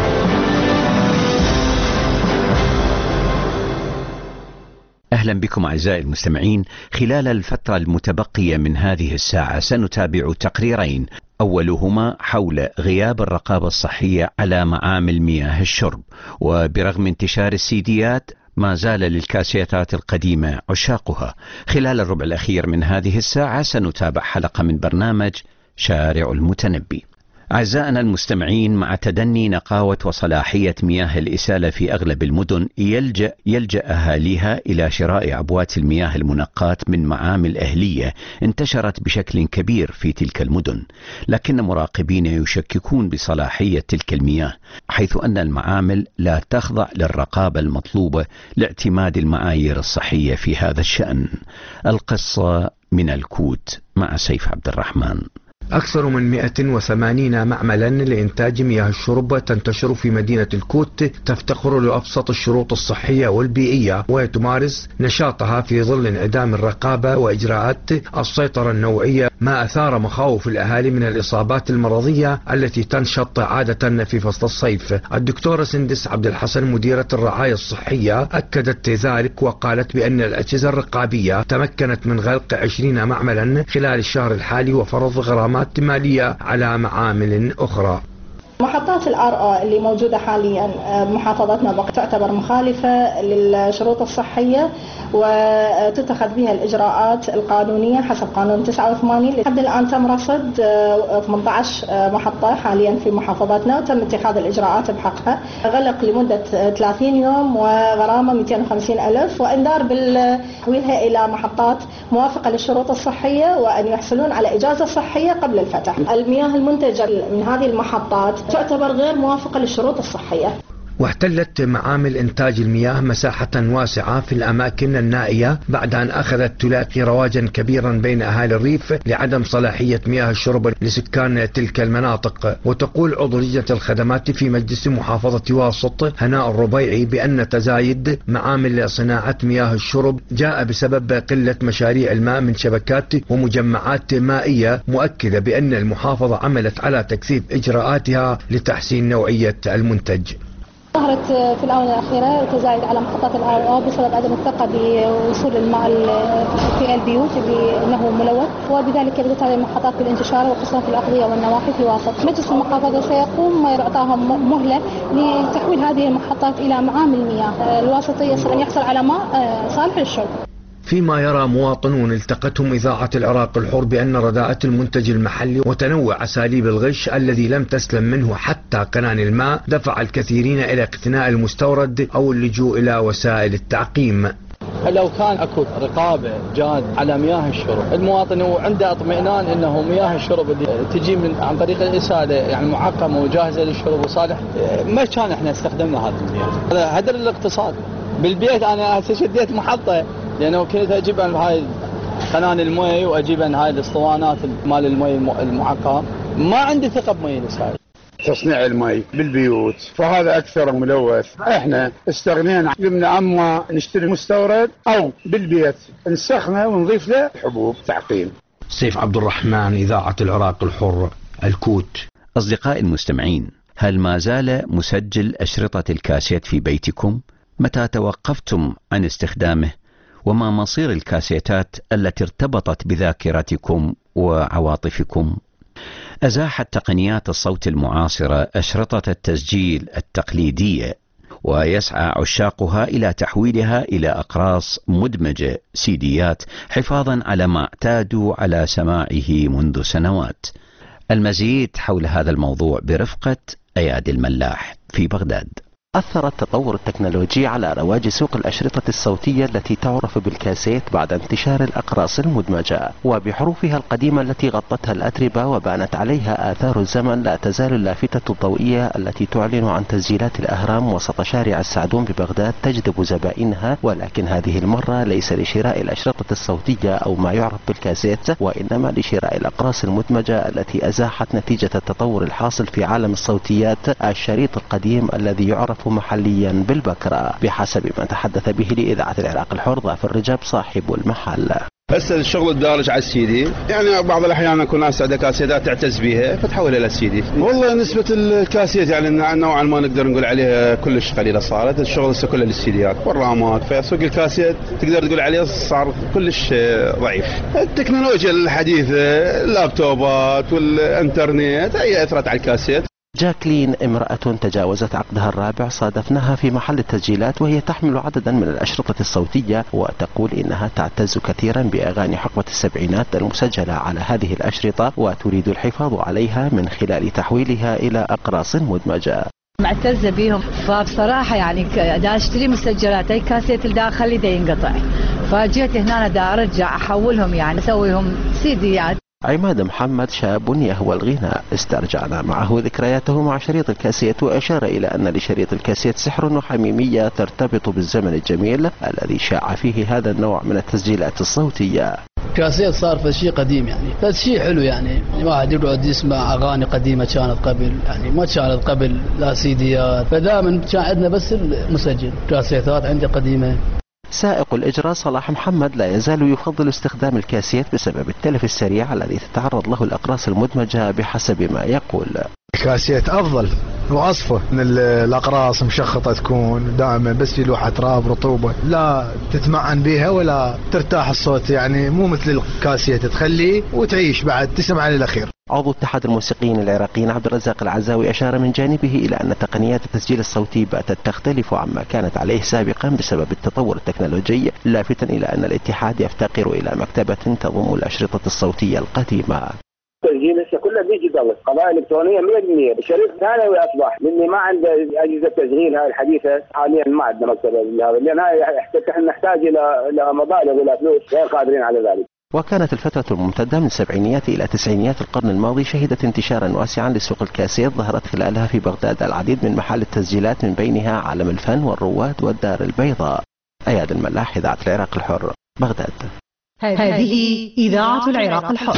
أهلا بكم أعزائي المستمعين. خلال الفترة المتبقية من هذه الساعة سنتابع تقريرين، أولهما حول غياب الرقابة الصحية على معامل مياه الشرب، وبرغم انتشار السيديات ما زال للكاسيتات القديمة عشاقها. خلال الربع الأخير من هذه الساعة سنتابع حلقة من برنامج شارع المتنبي. أعزائنا المستمعين، مع تدني نقاوة وصلاحية مياه الإسالة في أغلب المدن يلجأ, يلجأ أهاليها إلى شراء عبوات المياه المنقاة من معامل أهلية انتشرت بشكل كبير في تلك المدن، لكن مراقبين يشككون بصلاحية تلك المياه، حيث أن المعامل لا تخضع للرقابة المطلوبة لاعتماد المعايير الصحية في هذا الشأن. القصة من الكوت مع سيف عبد الرحمن. أكثر من مئة وثمانين معملا لإنتاج مياه الشرب تنتشر في مدينة الكوت، تفتقر لأبسط الشروط الصحية والبيئية، وتمارس نشاطها في ظل انعدام الرقابة وإجراءات السيطرة النوعية، ما أثار مخاوف الأهالي من الإصابات المرضية التي تنشط عادة في فصل الصيف. الدكتورة سندس عبد الحسن مديرة الرعاية الصحية أكدت ذلك، وقالت بأن الأجهزة الرقابية تمكنت من غلق عشرين معملا خلال الشهر الحالي وفرض غرامات مالية على معامل أخرى. محطات الار او اللي موجودة حاليا بمحافظتنا تعتبر مخالفة للشروط الصحية وتتخذ بها الإجراءات القانونية حسب قانون تسعة وثمانين. لحد الآن تم رصد ثمانية عشر محطة حاليا في محافظتنا وتم اتخاذ الإجراءات بحقها، غلق لمدة ثلاثين يوم وغرامة مئتين وخمسين ألف، وإنذار بالتحويلها إلى محطات موافقة للشروط الصحية وأن يحصلون على إجازة صحية قبل الفتح. المياه المنتجة من هذه المحطات تعتبر غير موافقة للشروط الصحية. واحتلت معامل إنتاج المياه مساحة واسعة في الأماكن النائية بعد أن أخذت تلاقي رواجا كبيرا بين أهالي الريف لعدم صلاحية مياه الشرب لسكان تلك المناطق. وتقول عضو لجنة الخدمات في مجلس محافظة واسط هناء الربيعي بأن تزايد معامل صناعة مياه الشرب جاء بسبب قلة مشاريع الماء من شبكات ومجمعات مائية، مؤكدة بأن المحافظة عملت على تكثيف إجراءاتها لتحسين نوعية المنتج. ظهرت في الآونة الأخيرة تزايد على محطات الآر أو بسبب عدم الثقة بوصول الماء في البيوت بأنه ملوث، وبذلك بدأت هذه المحطات بالانتشار وخصوصا في الأقضية والنواحي في الوسط. مجلس المحافظة سيقوم يعطاهم مهلة لتحويل هذه المحطات إلى معامل مياه الواسطية يصل أن يحصل على ماء صالح للشرب. فيما يرى مواطنون التقتهم إذاعة العراق الحر بأن رداءة المنتج المحلي وتنوع أساليب الغش الذي لم تسلم منه حتى قنان الماء دفع الكثيرين إلى اقتناء المستورد أو اللجوء إلى وسائل التعقيم. لو كان اكو رقابه جاد على مياه الشرب، المواطن عنده اطمئنان انه مياه الشرب اللي تجي من عن طريق الاساله يعني معقمه وجاهزه للشرب وصالح، ما كان احنا استخدمنا هذه المياه. هذا هدر الاقتصاد. بالبيت انا هسه شديت محطه لانه كنت اجيب هاي قنان المي واجيب هاي الاسطوانات مال المي المعقم، ما عندي ثقه بمي الاساله. تصنيع المي بالبيوت فهذا أكثر ملوث. احنا استغنينا قمنا اما نشتري مستورد أو بالبيت نسخنه ونضيف له حبوب تعقيم. سيف عبد الرحمن، إذاعة العراق الحر، الكوت. أصدقائي المستمعين، هل ما زال مسجل أشرطة الكاسيت في بيتكم؟ متى توقفتم عن استخدامه؟ وما مصير الكاسيتات التي ارتبطت بذاكرتكم وعواطفكم؟ أزاحت تقنيات الصوت المعاصرة أشرطة التسجيل التقليدية، ويسعى عشاقها إلى تحويلها إلى أقراص مدمجة سيديات حفاظا على ما اعتادوا على سماعه منذ سنوات. المزيد حول هذا الموضوع برفقة أياد الملاح في بغداد. أثر التطور التكنولوجي على رواج سوق الأشرطة الصوتية التي تعرف بالكاسيت بعد انتشار الأقراص المدمجة، وبحروفها القديمة التي غطتها الأتربة وبانت عليها آثار الزمن لا تزال اللافتة الضوئية التي تعلن عن تسجيلات الأهرام وسط شارع السعدون ببغداد تجذب زبائنها، ولكن هذه المرة ليس لشراء الأشرطة الصوتية أو ما يعرف بالكاسيت، وإنما لشراء الأقراص المدمجة التي أزاحت نتيجة التطور الحاصل في عالم الصوتيات الشريط القديم الذي يعرف محليا بالبكرة، بحسب ما تحدث به لإذاعة العراق الحر ظافر رجب صاحب المحل. هسه الشغل الدارج على السيدي، يعني بعض الاحيان اكون ناس عندها كاسيتات تعتز بها فتحولها الى السيدي. والله نسبه الكاسيت يعني نوعا ما نقدر نقول عليها كلش قليله، صارت الشغل هسه كله للسيديات والرامات، فسوق الكاسيت تقدر تقول عليه صار كلش ضعيف. التكنولوجيا الحديثه اللابتوبات والانترنت هي اثرت على الكاسيت. جاكلين امرأة تجاوزت عقدها الرابع صادفناها في محل التسجيلات وهي تحمل عددا من الأشرطة الصوتية، وتقول إنها تعتز كثيرا بأغاني حقبة السبعينات المسجلة على هذه الأشرطة وتريد الحفاظ عليها من خلال تحويلها إلى أقراص مدمجة. معتزة بيهم، فبصراحة يعني دا اشتري مسجلات اي كاسيت الداخلي دا ينقطع، فجيت هنا دا ارجع احولهم يعني اسويهم سيديات. عماد محمد شاب يهوى الغناء، استرجعنا معه ذكرياته مع شريط الكاسيت وأشار إلى أن لشريط الكاسيت سحر وحميمية ترتبط بالزمن الجميل الذي شاع فيه هذا النوع من التسجيلات الصوتية. كاسيت صار شيء قديم يعني، بس شيء حلو يعني، واحد يقعد يسمع أغاني قديمة كانت قبل، يعني ما كانت قبل لا سيديات، فدائما كان عندنا بس المسجل، كاسيتات عندي قديمة. سائق الإجرة صلاح محمد لا يزال يفضل استخدام الكاسيت بسبب التلف السريع الذي تتعرض له الأقراص المدمجة بحسب ما يقول. الكاسيت أفضل وأصفى من الأقراص مشخطة، تكون دائما بس لوحة تراب رطوبة، لا تتمعن بها ولا ترتاح الصوت، يعني مو مثل الكاسيت تخليه وتعيش بعد تسمع للأخير. عضو اتحاد الموسيقيين العراقيين عبد الرزاق العزاوي أشار من جانبه إلى أن تقنيات التسجيل الصوتي باتت تختلف عما كانت عليه سابقا بسبب التطور التكنولوجي، لافتا إلى أن الاتحاد يفتقر إلى مكتبة تضم الأشرطة الصوتية القديمة. التسجيل هسه كله ديجيتال، قضايا الكترونيه مية بالمية، الشريط ثانوي اصبح، لاني ما عنده اجهزه تشغيل هاي الحديثه حاليا، ما عندنا مكتبه هذا، لان هاي نحتاج الى الى مبالغ والى فلوس غير قادرين على ذلك. وكانت الفترة الممتدة من السبعينيات إلى تسعينيات القرن الماضي شهدت انتشارا واسعا لسوق الكاسيت، ظهرت خلالها في بغداد العديد من محال التسجيلات من بينها عالم الفن والرواد والدار البيضاء. أياد الملاح، إذاعة العراق الحر، بغداد. هذه إذاعة العراق الحر.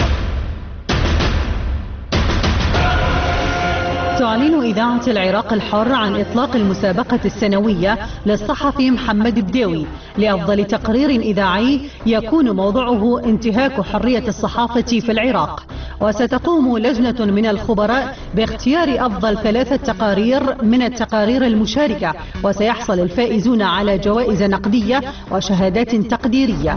تعلن إذاعة العراق الحر عن إطلاق المسابقة السنوية للصحفي محمد بداوي لأفضل تقرير إذاعي يكون موضوعه انتهاك حرية الصحافة في العراق، وستقوم لجنة من الخبراء باختيار أفضل ثلاثة تقارير من التقارير المشاركة، وسيحصل الفائزون على جوائز نقدية وشهادات تقديرية.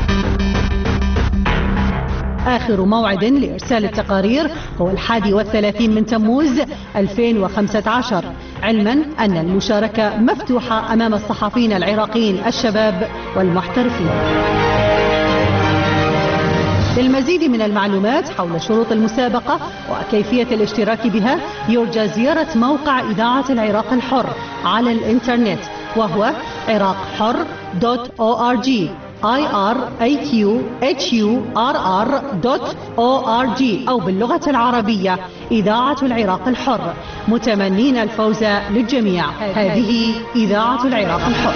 آخر موعد لإرسال التقارير هو الحادي والثلاثين من تموز ألفين وخمسة عشر، علما أن المشاركة مفتوحة أمام الصحفيين العراقيين الشباب والمحترفين. للمزيد من المعلومات حول شروط المسابقة وكيفية الاشتراك بها يرجى زيارة موقع إذاعة العراق الحر على الإنترنت، وهو عراق حر دوت أو آر جي آي آر إيه كيو إتش يو آر آر دوت أو آر جي، أو باللغة العربية إذاعة العراق الحر، متمنين الفوز للجميع. هذه إذاعة العراق الحر.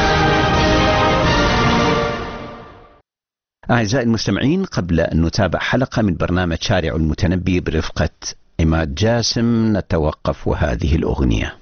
أعزائي المستمعين، قبل أن نتابع حلقة من برنامج شارع المتنبي برفقة عماد جاسم نتوقف وهذه الأغنية.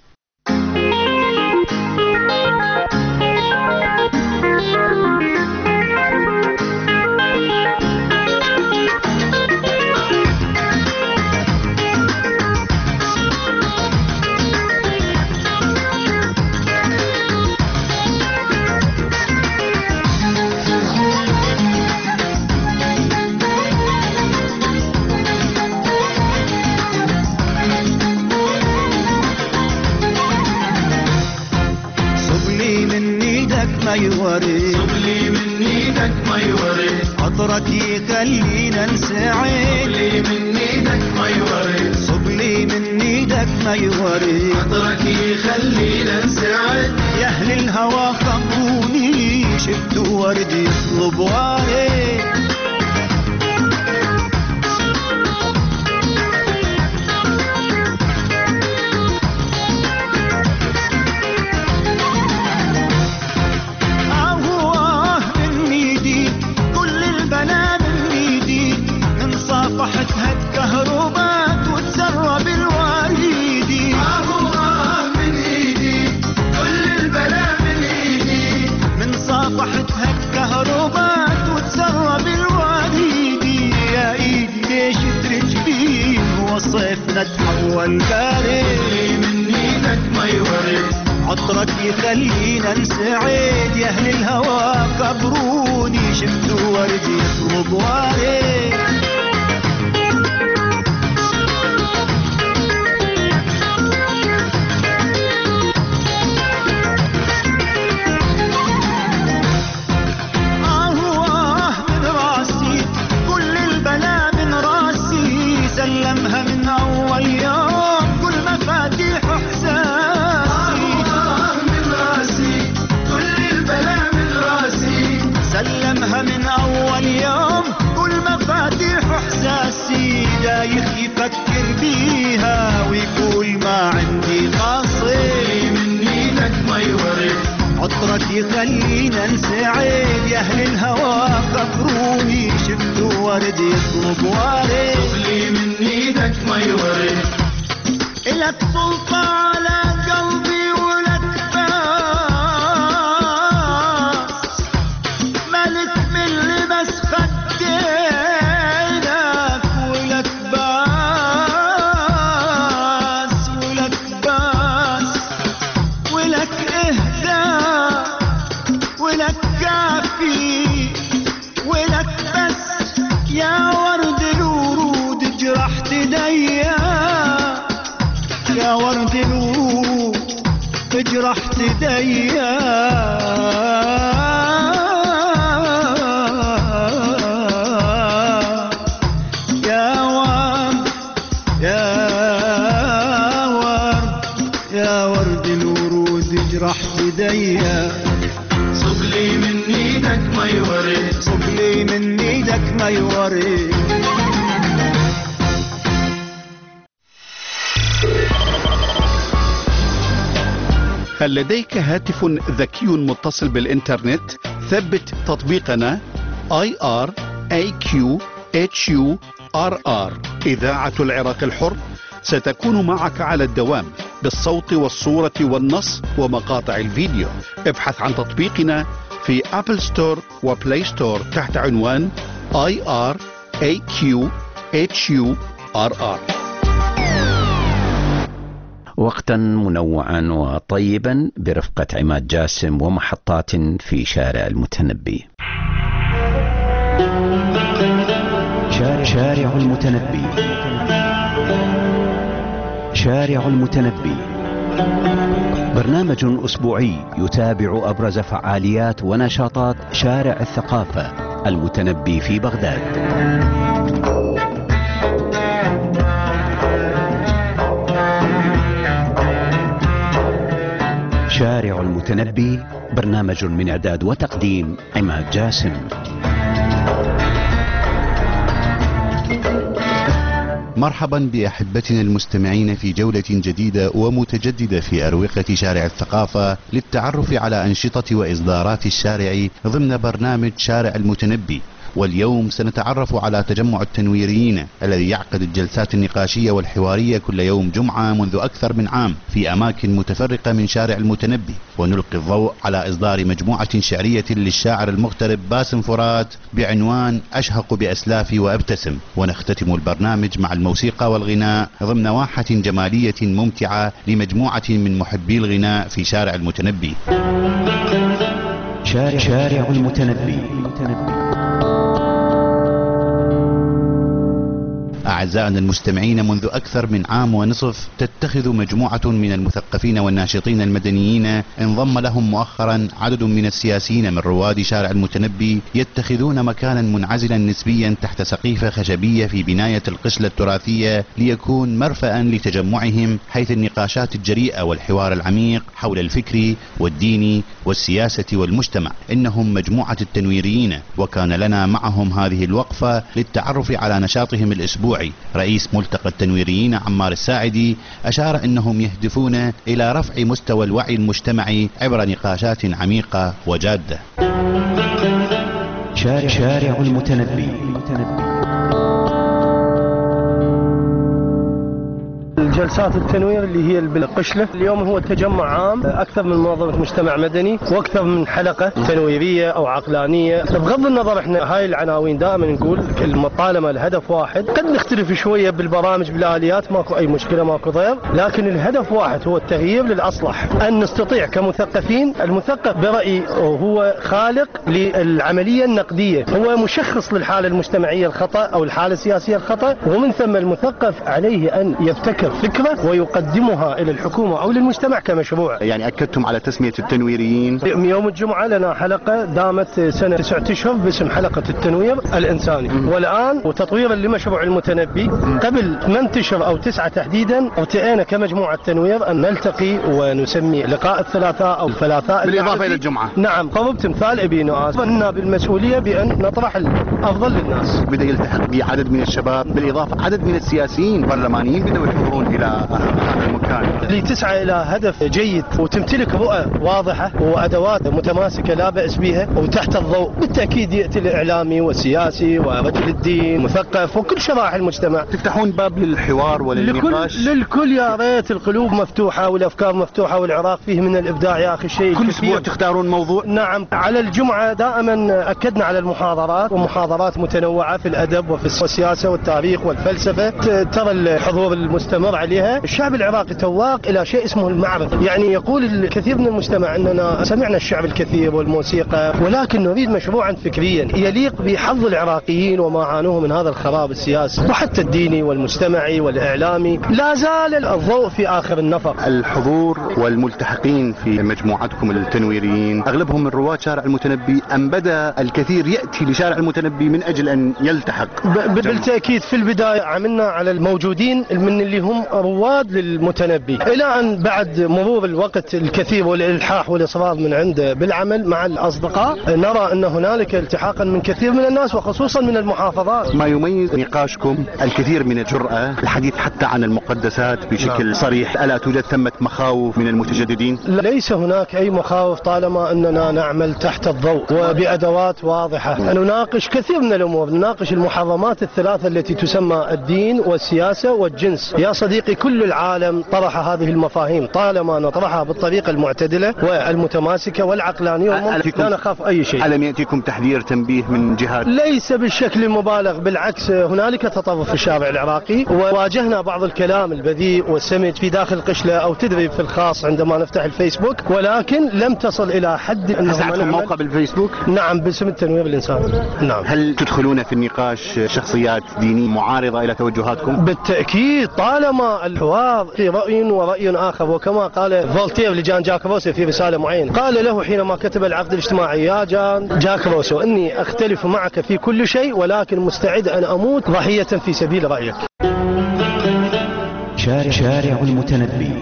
صبلي من ايدك ما يورد عطرك يخلينا نسعد. صبلي من ايدك ما يورد صبلي من ايدك ما يورد عطرك يخلينا نسعد. يا اهل الهوى خبروني شفتوا ورد يطلب وارد. صفحتها الكهربات وتسرب الوريدي. آه من ايدي كل البلا من ايدي. من صفحتها الكهربات وتسرب الوريدي. يا ايدي ليش ترجبين وصيفنا تحول بارد. من ايدك ما يورد عطرك يخلينا نسعد. يا اهل الهوى كبروني شفتوا ورد يطلب وارد. سلمها من أول يوم كل مفاتيح إحساسي. من راسي كل البلا من راسي. سلمها من أول يوم كل مفاتيح إحساسي. دايخ يفكر بيها ويقول ما عندي قصير. من ايدك ما يورد عطرك يخلينا نسعد. يا أهل الهوى خبروني شفتوا ورد يطلب وارد. صبلي من ايدك ما يورد إلك سلطة على قلبي ولك باس. ملك من لبس خدينك ولك باس. ولك باس ولك إهداء ولك كافي ولك بس. يا ورد الورود جرحت ايديا. يا ورد الورود جرحت ايديا. يا ورد يا ورد يا ورد الورود جرحت ايديا. صبلي من ايدك ما يورد صبلي من ايدك ما يورد. هل لديك هاتف ذكي متصل بالإنترنت؟ ثبت تطبيقنا آي آر إيه كيو إتش يو آر آر إذاعة العراق الحر. ستكون معك على الدوام بالصوت والصورة والنص ومقاطع الفيديو. ابحث عن تطبيقنا في أبل ستور وبلاي ستور تحت عنوان آي آر إيه كيو إتش يو آر آر. وقتا منوعا وطيبا برفقة عماد جاسم ومحطات في شارع المتنبي. شارع المتنبي. شارع المتنبي برنامج أسبوعي يتابع أبرز فعاليات ونشاطات شارع الثقافة المتنبي في بغداد. شارع المتنبي برنامج من إعداد وتقديم عماد جاسم. مرحبا بأحبتنا المستمعين في جولة جديدة ومتجددة في أروقة شارع الثقافة للتعرف على أنشطة وإصدارات الشارع ضمن برنامج شارع المتنبي. واليوم سنتعرف على تجمع التنويريين الذي يعقد الجلسات النقاشية والحوارية كل يوم جمعة منذ أكثر من عام في أماكن متفرقة من شارع المتنبي، ونلقي الضوء على إصدار مجموعة شعرية للشاعر المغترب باسم فرات بعنوان أشهق بأسلافي وأبتسم. ونختتم البرنامج مع الموسيقى والغناء ضمن واحة جمالية ممتعة لمجموعة من محبي الغناء في شارع المتنبي. شارع, شارع المتنبي. أعزائنا المستمعين، منذ أكثر من عام ونصف تتخذ مجموعة من المثقفين والناشطين المدنيين انضم لهم مؤخرا عدد من السياسيين من رواد شارع المتنبي يتخذون مكانا منعزلا نسبيا تحت سقيفة خشبية في بناية القشلة التراثية ليكون مرفأ لتجمعهم، حيث النقاشات الجريئة والحوار العميق حول الفكر والدين والسياسة والمجتمع. إنهم مجموعة التنويريين، وكان لنا معهم هذه الوقفة للتعرف على نشاطهم الأسبوعي. رئيس ملتقى التنويريين عمار الساعدي أشار أنهم يهدفون إلى رفع مستوى الوعي المجتمعي عبر نقاشات عميقة وجادة. شارع, شارع المتنبي. جلسات التنوير اللي هي بالقشلة اليوم هو تجمع عام أكثر من منظمة مجتمع مدني وأكثر من حلقة تنويرية أو عقلانية. بغض النظر احنا هاي العناوين دائما نقول طالما الهدف واحد، قد نختلف شوية بالبرامج بالآليات ماكو أي مشكلة ماكو ضير، لكن الهدف واحد هو التغيير للأصلح. أن نستطيع كمثقفين، المثقف برأيي هو خالق للعملية النقدية، هو مشخص للحالة المجتمعية الخطأ أو الحالة السياسية الخطأ، ومن ثم المثقف عليه أن يبتكر فكرة ويقدمها إلى الحكومة أو للمجتمع كمشروع. يعني أكدتم على تسمية التنويريين. يوم الجمعة لنا حلقة دامت سنة تسعة أشهر باسم حلقة التنوير الإنساني، م. والآن وتطويرا لمشروع المتنبي قبل ما انتشر أو تسعة تحديدا ارتئينا كمجموعة تنوير أن نلتقي ونسمي لقاء الثلاثاء أو الثلاثاء بالإضافة إلى الجمعة. نعم، قرب تمثال أبي نواس، وأننا بالمسؤولية بأن نطرح الأفضل للناس. بدأ يلتحق بعدد من الشباب، بالإضافة عدد من السياسيين البرلمانيين بدأوا يحضرون إلى هذا المكان لتسعى إلى هدف جيد وتمتلك رؤى واضحة وأدوات متماسكة لا بأس بها وتحت الضوء. بالتأكيد يأتي الإعلامي والسياسي ورجل الدين مثقف وكل شرائح المجتمع. تفتحون باب للحوار وللنقاش للكل, للكل يا ريت. القلوب مفتوحة والأفكار مفتوحة والعراق فيه من الإبداع يا أخي شيء كل أسبوع تختارون موضوع. نعم، على الجمعة دائما أكدنا على المحاضرات، ومحاضرات متنوعة في الأدب وفي السياسة والتاريخ والفلسفة. ترى الحضور المستمر عليها. الشعب العراقي تواق إلى شيء اسمه المعرفة. يعني يقول الكثير من المجتمع أننا سمعنا الشعب الكثير والموسيقى، ولكن نريد مشروعا فكريا يليق بحظ العراقيين وما عانوه من هذا الخراب السياسي وحتى الديني والمجتمعي والإعلامي. لا زال الضوء في آخر النفق. الحضور والملتحقين في مجموعتكم التنويريين أغلبهم من رواد شارع المتنبي، أم بدأ الكثير يأتي لشارع المتنبي من أجل أن يلتحق؟ بالتأكيد في البداية عملنا على الموجودين من اللي هم رواد للمتنبي، إلى أن بعد مرور الوقت الكثير والإلحاح والإصرار من عنده بالعمل مع الأصدقاء نرى أن هنالك التحاقا من كثير من الناس وخصوصا من المحافظات. ما يميز نقاشكم الكثير من الجرأة، الحديث حتى عن المقدسات بشكل صريح. ألا توجد ثمة مخاوف من المتجددين؟ ليس هناك أي مخاوف طالما أننا نعمل تحت الضوء وبأدوات واضحة. نناقش كثير من الأمور، نناقش المحرمات الثلاثة التي تسمى الدين والسياسة والجنس. يا صديقي حقيقي كل العالم طرح هذه المفاهيم طالما نطرحها بالطريقة المعتدلة والمتماسكة والعقلانية لا نخاف أي شيء. ألم يأتيكم تحذير تنبيه من جهات؟ ليس بالشكل المبالغ، بالعكس هنالك تطرف في الشارع العراقي، وواجهنا بعض الكلام البذيء والسمج في داخل القشلة أو تدريب في الخاص عندما نفتح الفيسبوك، ولكن لم تصل إلى حد أنه عندكم موقع بالفيسبوك؟ نعم، باسم التنوير الإنساني. نعم. هل تدخلون في النقاش شخصيات دينية معارضة إلى توجهاتكم؟ بالتأكيد، طالما الحوار في رأي ورأي آخر، وكما قال فولتير لجان جاك روسو في رسالة معينة، قال له حينما كتب العقد الاجتماعي: يا جان جاك روسو، إني أختلف معك في كل شيء ولكن مستعد أن أموت ضحية في سبيل رأيك. شارع, شارع المتنبي.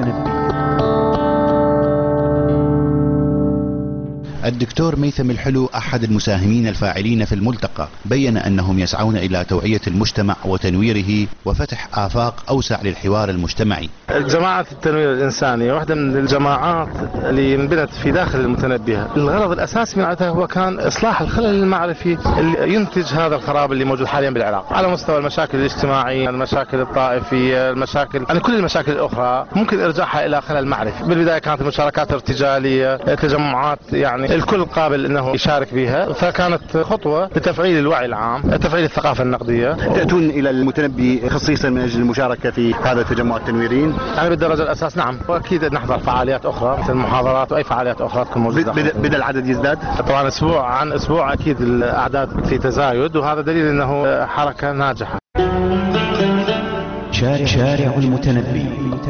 الدكتور ميثم الحلو أحد المساهمين الفاعلين في الملتقى بين أنهم يسعون إلى توعية المجتمع وتنويره وفتح آفاق أوسع للحوار المجتمعي. جماعة التنوير الإنساني واحدة من الجماعات اللي انبنت في داخل المتنبية. الغرض الأساسي من عدها هو كان إصلاح الخلل المعرفي اللي ينتج هذا الخراب اللي موجود حاليا بالعراق على مستوى المشاكل الاجتماعية، المشاكل الطائفية، المشاكل يعني كل المشاكل الأخرى ممكن إرجاعها إلى خلل معرفي. بالبداية كانت المشاركات ارتجالية، تجمعات يعني الكل قابل انه يشارك بها، فكانت خطوه لتفعيل الوعي العام، تفعيل الثقافه النقديه. تاتون الى المتنبي خصيصا من اجل المشاركه في هذا التجمع التنويرين؟ يعني بالدرجه الاساس نعم، واكيد نحضر فعاليات اخرى مثل المحاضرات واي فعاليات اخرى تكون موجوده. بدا العدد يزداد؟ طبعا اسبوع عن اسبوع اكيد الاعداد في تزايد، وهذا دليل انه حركه ناجحه. شارع, شارع المتنبي.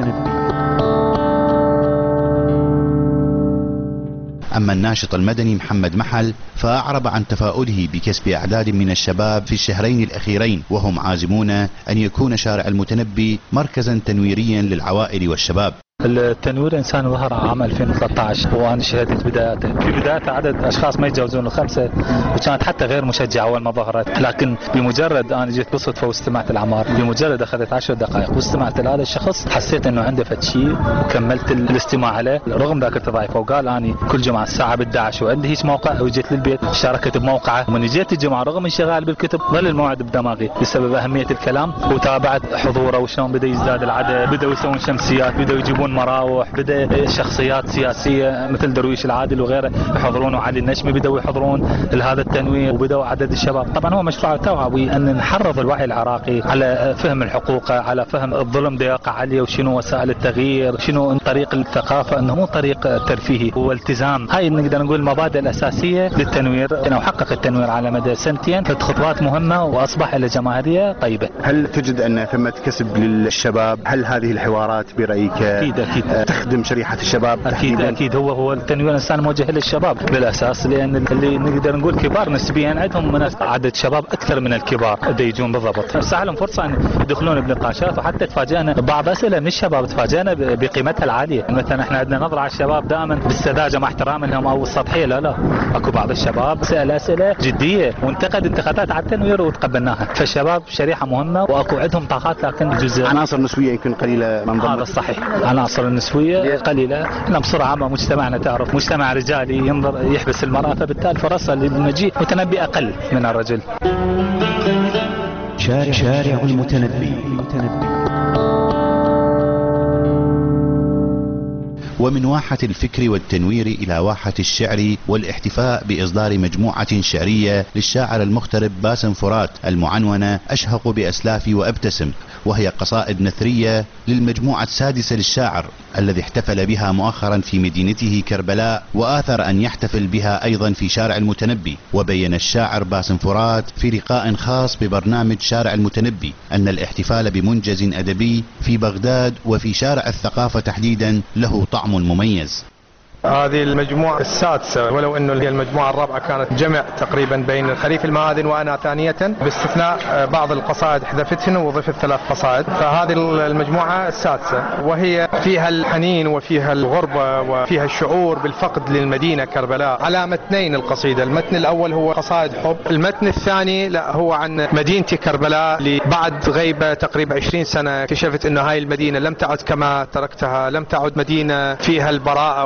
أما الناشط المدني محمد محل فأعرب عن تفاؤله بكسب أعداد من الشباب في الشهرين الأخيرين، وهم عازمون أن يكون شارع المتنبي مركزا تنويريا للعوائل والشباب. التنوير الإنساني ظهر عام ألفين وثلاثة عشر وأنا شهدت بداياته. في بدايته عدد أشخاص ما يتجاوزون الخمسة، وكانت حتى غير مشجعة أول ما ظهرت، لكن بمجرد أنا جيت بالصدفة واستمعت الأعمار، بمجرد أخذت عشر دقائق واستمعت لهذا الشخص حسيت إنه عنده فد شيء وكملت الاستماع عليه رغم ذاك التضايق. وقال أني كل جمعة الساعة بالدعش وعندي هيك موقع، وجيت للبيت شاركت بموقعه، ومن جيت الجمعة رغم انشغال بالكتب ظل الموعد بدماغي بسبب أهمية الكلام، وتابعت حضوره وشلون بدأ يزداد العدد، بدأوا يسوون شمسيات، بدأوا يجيبون مراوح، بدأ شخصيات سياسية مثل درويش العادل وغيره يحضرون، وعلي النشمي بدأوا يحضرون لهذا التنوير، وبدأوا عدد الشباب. طبعا هو مشروع توعوي أن نحرض الوعي العراقي على فهم الحقوق، على فهم الظلم ده يقع عليه، وشنو وسائل التغيير، شنو طريق الثقافة، أنه مو طريق ترفيهي، هو التزام. هاي نقدر نقول المبادئ الأساسية للتنوير. أنا حقق التنوير على مدى سنتين، ثلاث خطوات مهمة وأصبح إلى جماهيرية طيبة. هل تجد أن ثمة كسب للشباب؟ هل هذه الحوارات برأيك أكيد أكيد تخدم شريحة الشباب أكيد تحديداً؟ أكيد هو هو التنوير الإنساني موجه للشباب بالأساس، لأن اللي نقدر نقول كبار نسبيا عندهم من عدد شباب أكثر من الكبار يجون بالضبط، بس لهم فرصة أن يدخلون بنقاشات. وحتى تفاجأنا بعض أسئلة من الشباب تفاجأنا بقيمتها العالية. مثلا احنا عندنا نظرة على الشباب دائما بالسذاجة مع احترام لهم أو السطحية، لا لا اكو بعض الشباب سأل أسئلة جدية وانتقد انتقادات على التنوير وتقبلناها. فالشباب شريحة مهمة واكو عندهم طاقات، لكن جزء عناصر نسوية يمكن قليلة من ضمن. هذا الصحيح، عناصر النسوية قليلة. احنا بصورة عامة مجتمعنا تعرف مجتمع رجالي ينظر يحبس المرأة، فبالتالي فرصها للمجيء متنبي أقل من الرجل. شارع, شارع المتنبي. ومن واحة الفكر والتنوير إلى واحة الشعر والاحتفاء بإصدار مجموعة شعرية للشاعر المغترب باسم فرات المعنونة أشهق بأسلافي وأبتسم، وهي قصائد نثرية للمجموعة السادسة للشاعر الذي احتفل بها مؤخرا في مدينته كربلاء، وآثر أن يحتفل بها أيضا في شارع المتنبي. وبين الشاعر باسم فرات في لقاء خاص ببرنامج شارع المتنبي أن الاحتفال بمنجز أدبي في بغداد وفي شارع الثقافة تحديدا له طعم مميز. هذه المجموعة السادسة، ولو أنه هي المجموعة الرابعة كانت جمع تقريبا بين خليف المآذن وأنا ثانية، باستثناء بعض القصائد حذفتهن وضفت ثلاث قصائد. فهذه المجموعة السادسة وهي فيها الحنين وفيها الغربة وفيها الشعور بالفقد للمدينة كربلاء على متنين القصيدة. المتن الأول هو قصائد حب، المتن الثاني لا هو عن مدينتي كربلاء اللي بعد غيبة تقريبا عشرين سنة اكتشفت أنه هاي المدينة لم تعد كما تركتها، لم تعد مدينة فيها البراءة وفيها الهدوء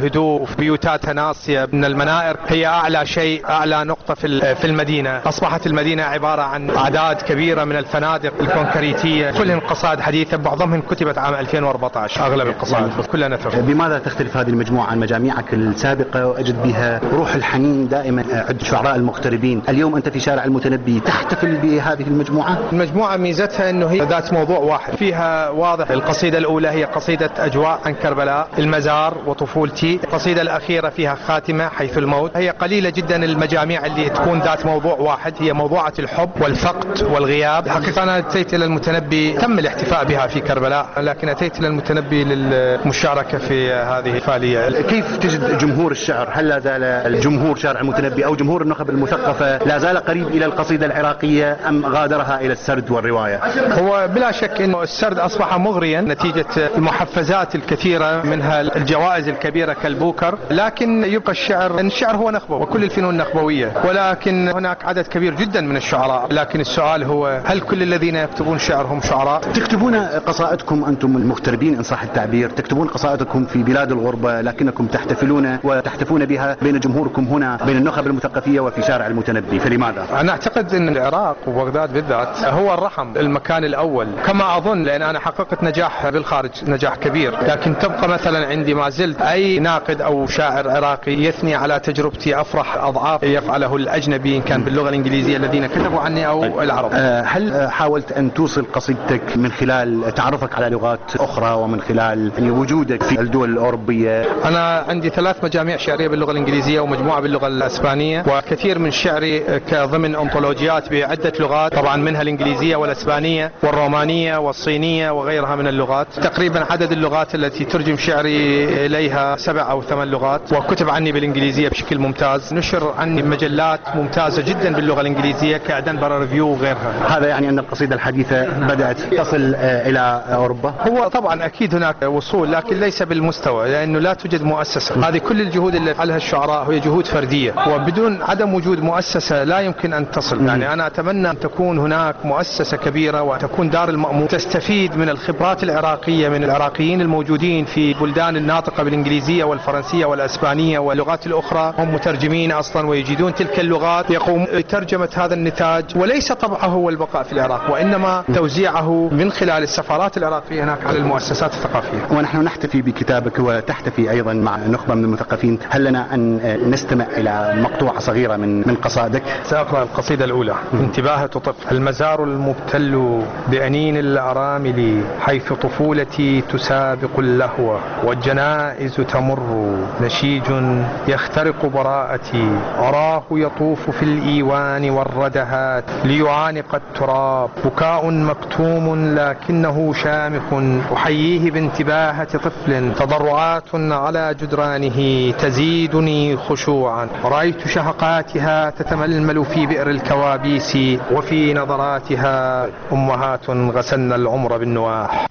الهدوء وفي بيوتاتها ناصية من المنائر، هي أعلى شيء، أعلى نقطة في في المدينة. أصبحت المدينة عبارة عن أعداد كبيرة من الفنادق الكونكريتية، كلهم قصائد حديثة، بعضهم كتبت عام ألفين وأربعة عشر، أغلب القصائد كلها نثر. بماذا تختلف هذه المجموعة عن مجاميعك السابقة؟ وأجد بها روح الحنين دائما عند شعراء المغتربين. اليوم أنت في شارع المتنبي تحتفل بهذه المجموعة. المجموعة ميزتها أنه هي ذات موضوع واحد، فيها واضح. القصيدة الأولى هي قصيدة أجواء عن كربلاء، المزار وطفولتي. القصيدة الأخيرة فيها خاتمة حيث الموت. هي قليلة جدا المجاميع اللي تكون ذات موضوع واحد، هي موضوعة الحب والفقد والغياب. الحقيقة أنا أتيت إلى المتنبي، تم الاحتفاء بها في كربلاء، لكن أتيت إلى المتنبي للمشاركة في هذه الفعالية. كيف تجد جمهور الشعر؟ هل لا زال الجمهور شارع المتنبي أو جمهور النخب المثقفة لا زال قريب إلى القصيدة العراقية أم غادرها إلى السرد والرواية؟ هو بلا شك أنه السرد أصبح مغريا نتيجة المحفزات الكثيرة، منها الجوائز الكبيرة كالبوكر، لكن يبقى الشعر، الشعر هو نخبة وكل الفنون نخبوية، ولكن هناك عدد كبير جدا من الشعراء. لكن السؤال هو هل كل الذين يكتبون شعر هم شعراء؟ تكتبون قصائدكم أنتم المغتربين إن صح التعبير، تكتبون قصائدكم في بلاد الغربة، لكنكم تحتفلون وتحتفون بها بين جمهوركم هنا بين النخب المثقفية وفي شارع المتنبي، فلماذا؟ أنا أعتقد أن العراق وبغداد بالذات هو الرحم، المكان الأول كما أظن، لأن أنا حققت نجاح بالخارج، نجاح كبير، لكن تبقى مثلا عندي ما زلت أي ناقد أو شاعر عراقي يثني على تجربتي أفرح أضعاف يفعله الأجنبي إن كان باللغة الإنجليزية الذين كتبوا عني أو العرب. هل حاولت أن توصل قصيدتك من خلال تعرفك على لغات أخرى ومن خلال يعني وجودك في الدول الأوروبية؟ أنا عندي ثلاث مجاميع شعرية باللغة الإنجليزية ومجموعة باللغة الإسبانية، وكثير من شعري كضمن أنطولوجيات بعدة لغات، طبعا منها الإنجليزية والإسبانية والرومانية والصينية وغيرها من اللغات. تقريبا عدد اللغات التي ترجم شعري إليها سبع أو ثمان لغات، وكتب عني بالإنجليزية بشكل ممتاز، نشر عني مجلات ممتازة جدا باللغة الإنجليزية كأدنبرا ريفيو وغيرها. هذا يعني أن القصيدة الحديثة بدأت تصل إلى أوروبا؟ هو طبعا أكيد هناك وصول، لكن ليس بالمستوى، لأنه لا توجد مؤسسة. هذه كل الجهود اللي فعلها الشعراء هي جهود فردية، وبدون عدم وجود مؤسسة لا يمكن أن تصل. يعني أنا أتمنى أن تكون هناك مؤسسة كبيرة وتكون دار المأمون تستفيد من الخبرات العراقية من العراقيين الموجودين في بلدان الناطقة بالإنجليزية والفرنسية والأسبانية واللغات الأخرى، هم مترجمين أصلا ويجيدون تلك اللغات، يقوم بترجمة هذا النتاج، وليس طبعه والبقاء في العراق، وإنما توزيعه من خلال السفارات العراقية هناك على المؤسسات الثقافية. ونحن نحتفي بكتابك وتحتفي أيضا مع نخبة من المثقفين، هل لنا أن نستمع إلى مقطوعة صغيرة من من قصائدك؟ سأقرأ القصيدة الأولى. انتباهة طفل. المزار المبتل بأنين الأرامل، حيث طفولتي تسابق اللهو، والجنائز تمر، نشيج يخترق براءتي، أراه يطوف في الإيوان والردهات ليعانق التراب، بكاء مكتوم لكنه شامخ، أحييه بانتباهة طفل، تضرعات على جدرانه تزيدني خشوعا، رأيت شهقاتها تتململ في بئر الكوابيس، وفي نظراتها أمهات غسلن العمر بالنواح.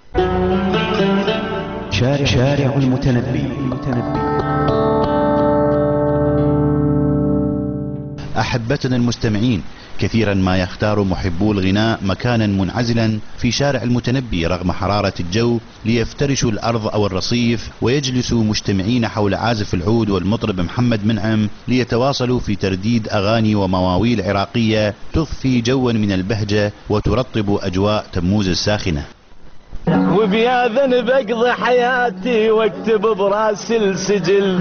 شارع, شارع المتنبي. أحبتنا المستمعين، كثيرا ما يختار محبو الغناء مكانا منعزلا في شارع المتنبي رغم حرارة الجو ليفترشوا الأرض أو الرصيف ويجلسوا مجتمعين حول عازف العود والمطرب محمد منعم ليتواصلوا في ترديد أغاني ومواويل عراقية تضفي جوا من البهجة وترطب أجواء تموز الساخنة. وبيا ذنب اقضي حياتي واكتب براسي السجل،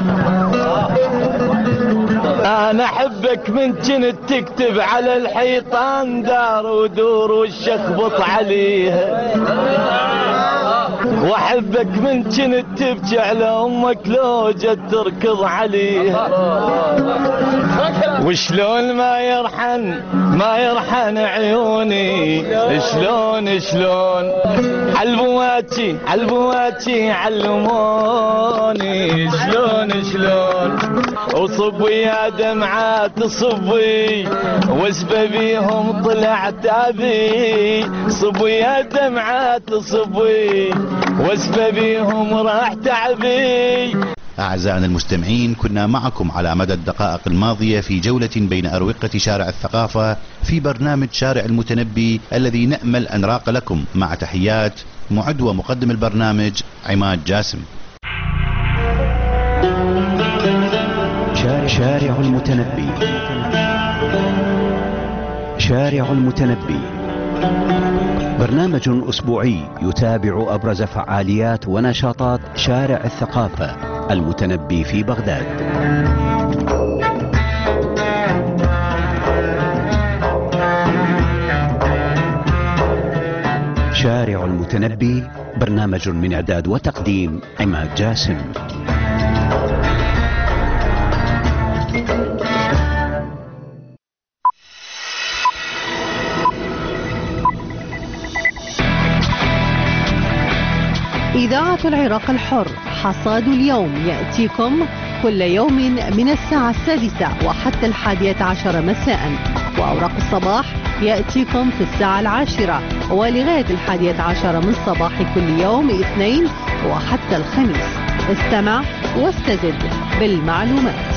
انا احبك من كنت تكتب على الحيطان دار ودور والشخبط عليها، واحبك من كنت تبكي على امك لو جت تركض عليها، وشلون ما يرحن ما يرحن عيوني، شلون شلون عالبواتي عالبواتي علموني، شلون شلون وصبي يا دمعات صبي وسببيهم طلعت ابي، صبي يا دمعات صبي وسببيهم راح تعبي. أعزائنا المستمعين، كنا معكم على مدى الدقائق الماضية في جولة بين أروقة شارع الثقافة في برنامج شارع المتنبي الذي نأمل أن راق لكم، مع تحيات معد ومقدم البرنامج عماد جاسم. شارع المتنبي. شارع المتنبي برنامج أسبوعي يتابع أبرز فعاليات ونشاطات شارع الثقافة المتنبي في بغداد. شارع المتنبي برنامج من إعداد وتقديم عماد جاسم. إذاعة العراق الحر حصاد اليوم يأتيكم كل يوم من الساعة السادسة وحتى الحادية عشر مساء، وأوراق الصباح يأتيكم في الساعة العاشرة ولغاية الحادية عشر من صباح كل يوم اثنين وحتى الخميس. استمع واستزد بالمعلومات.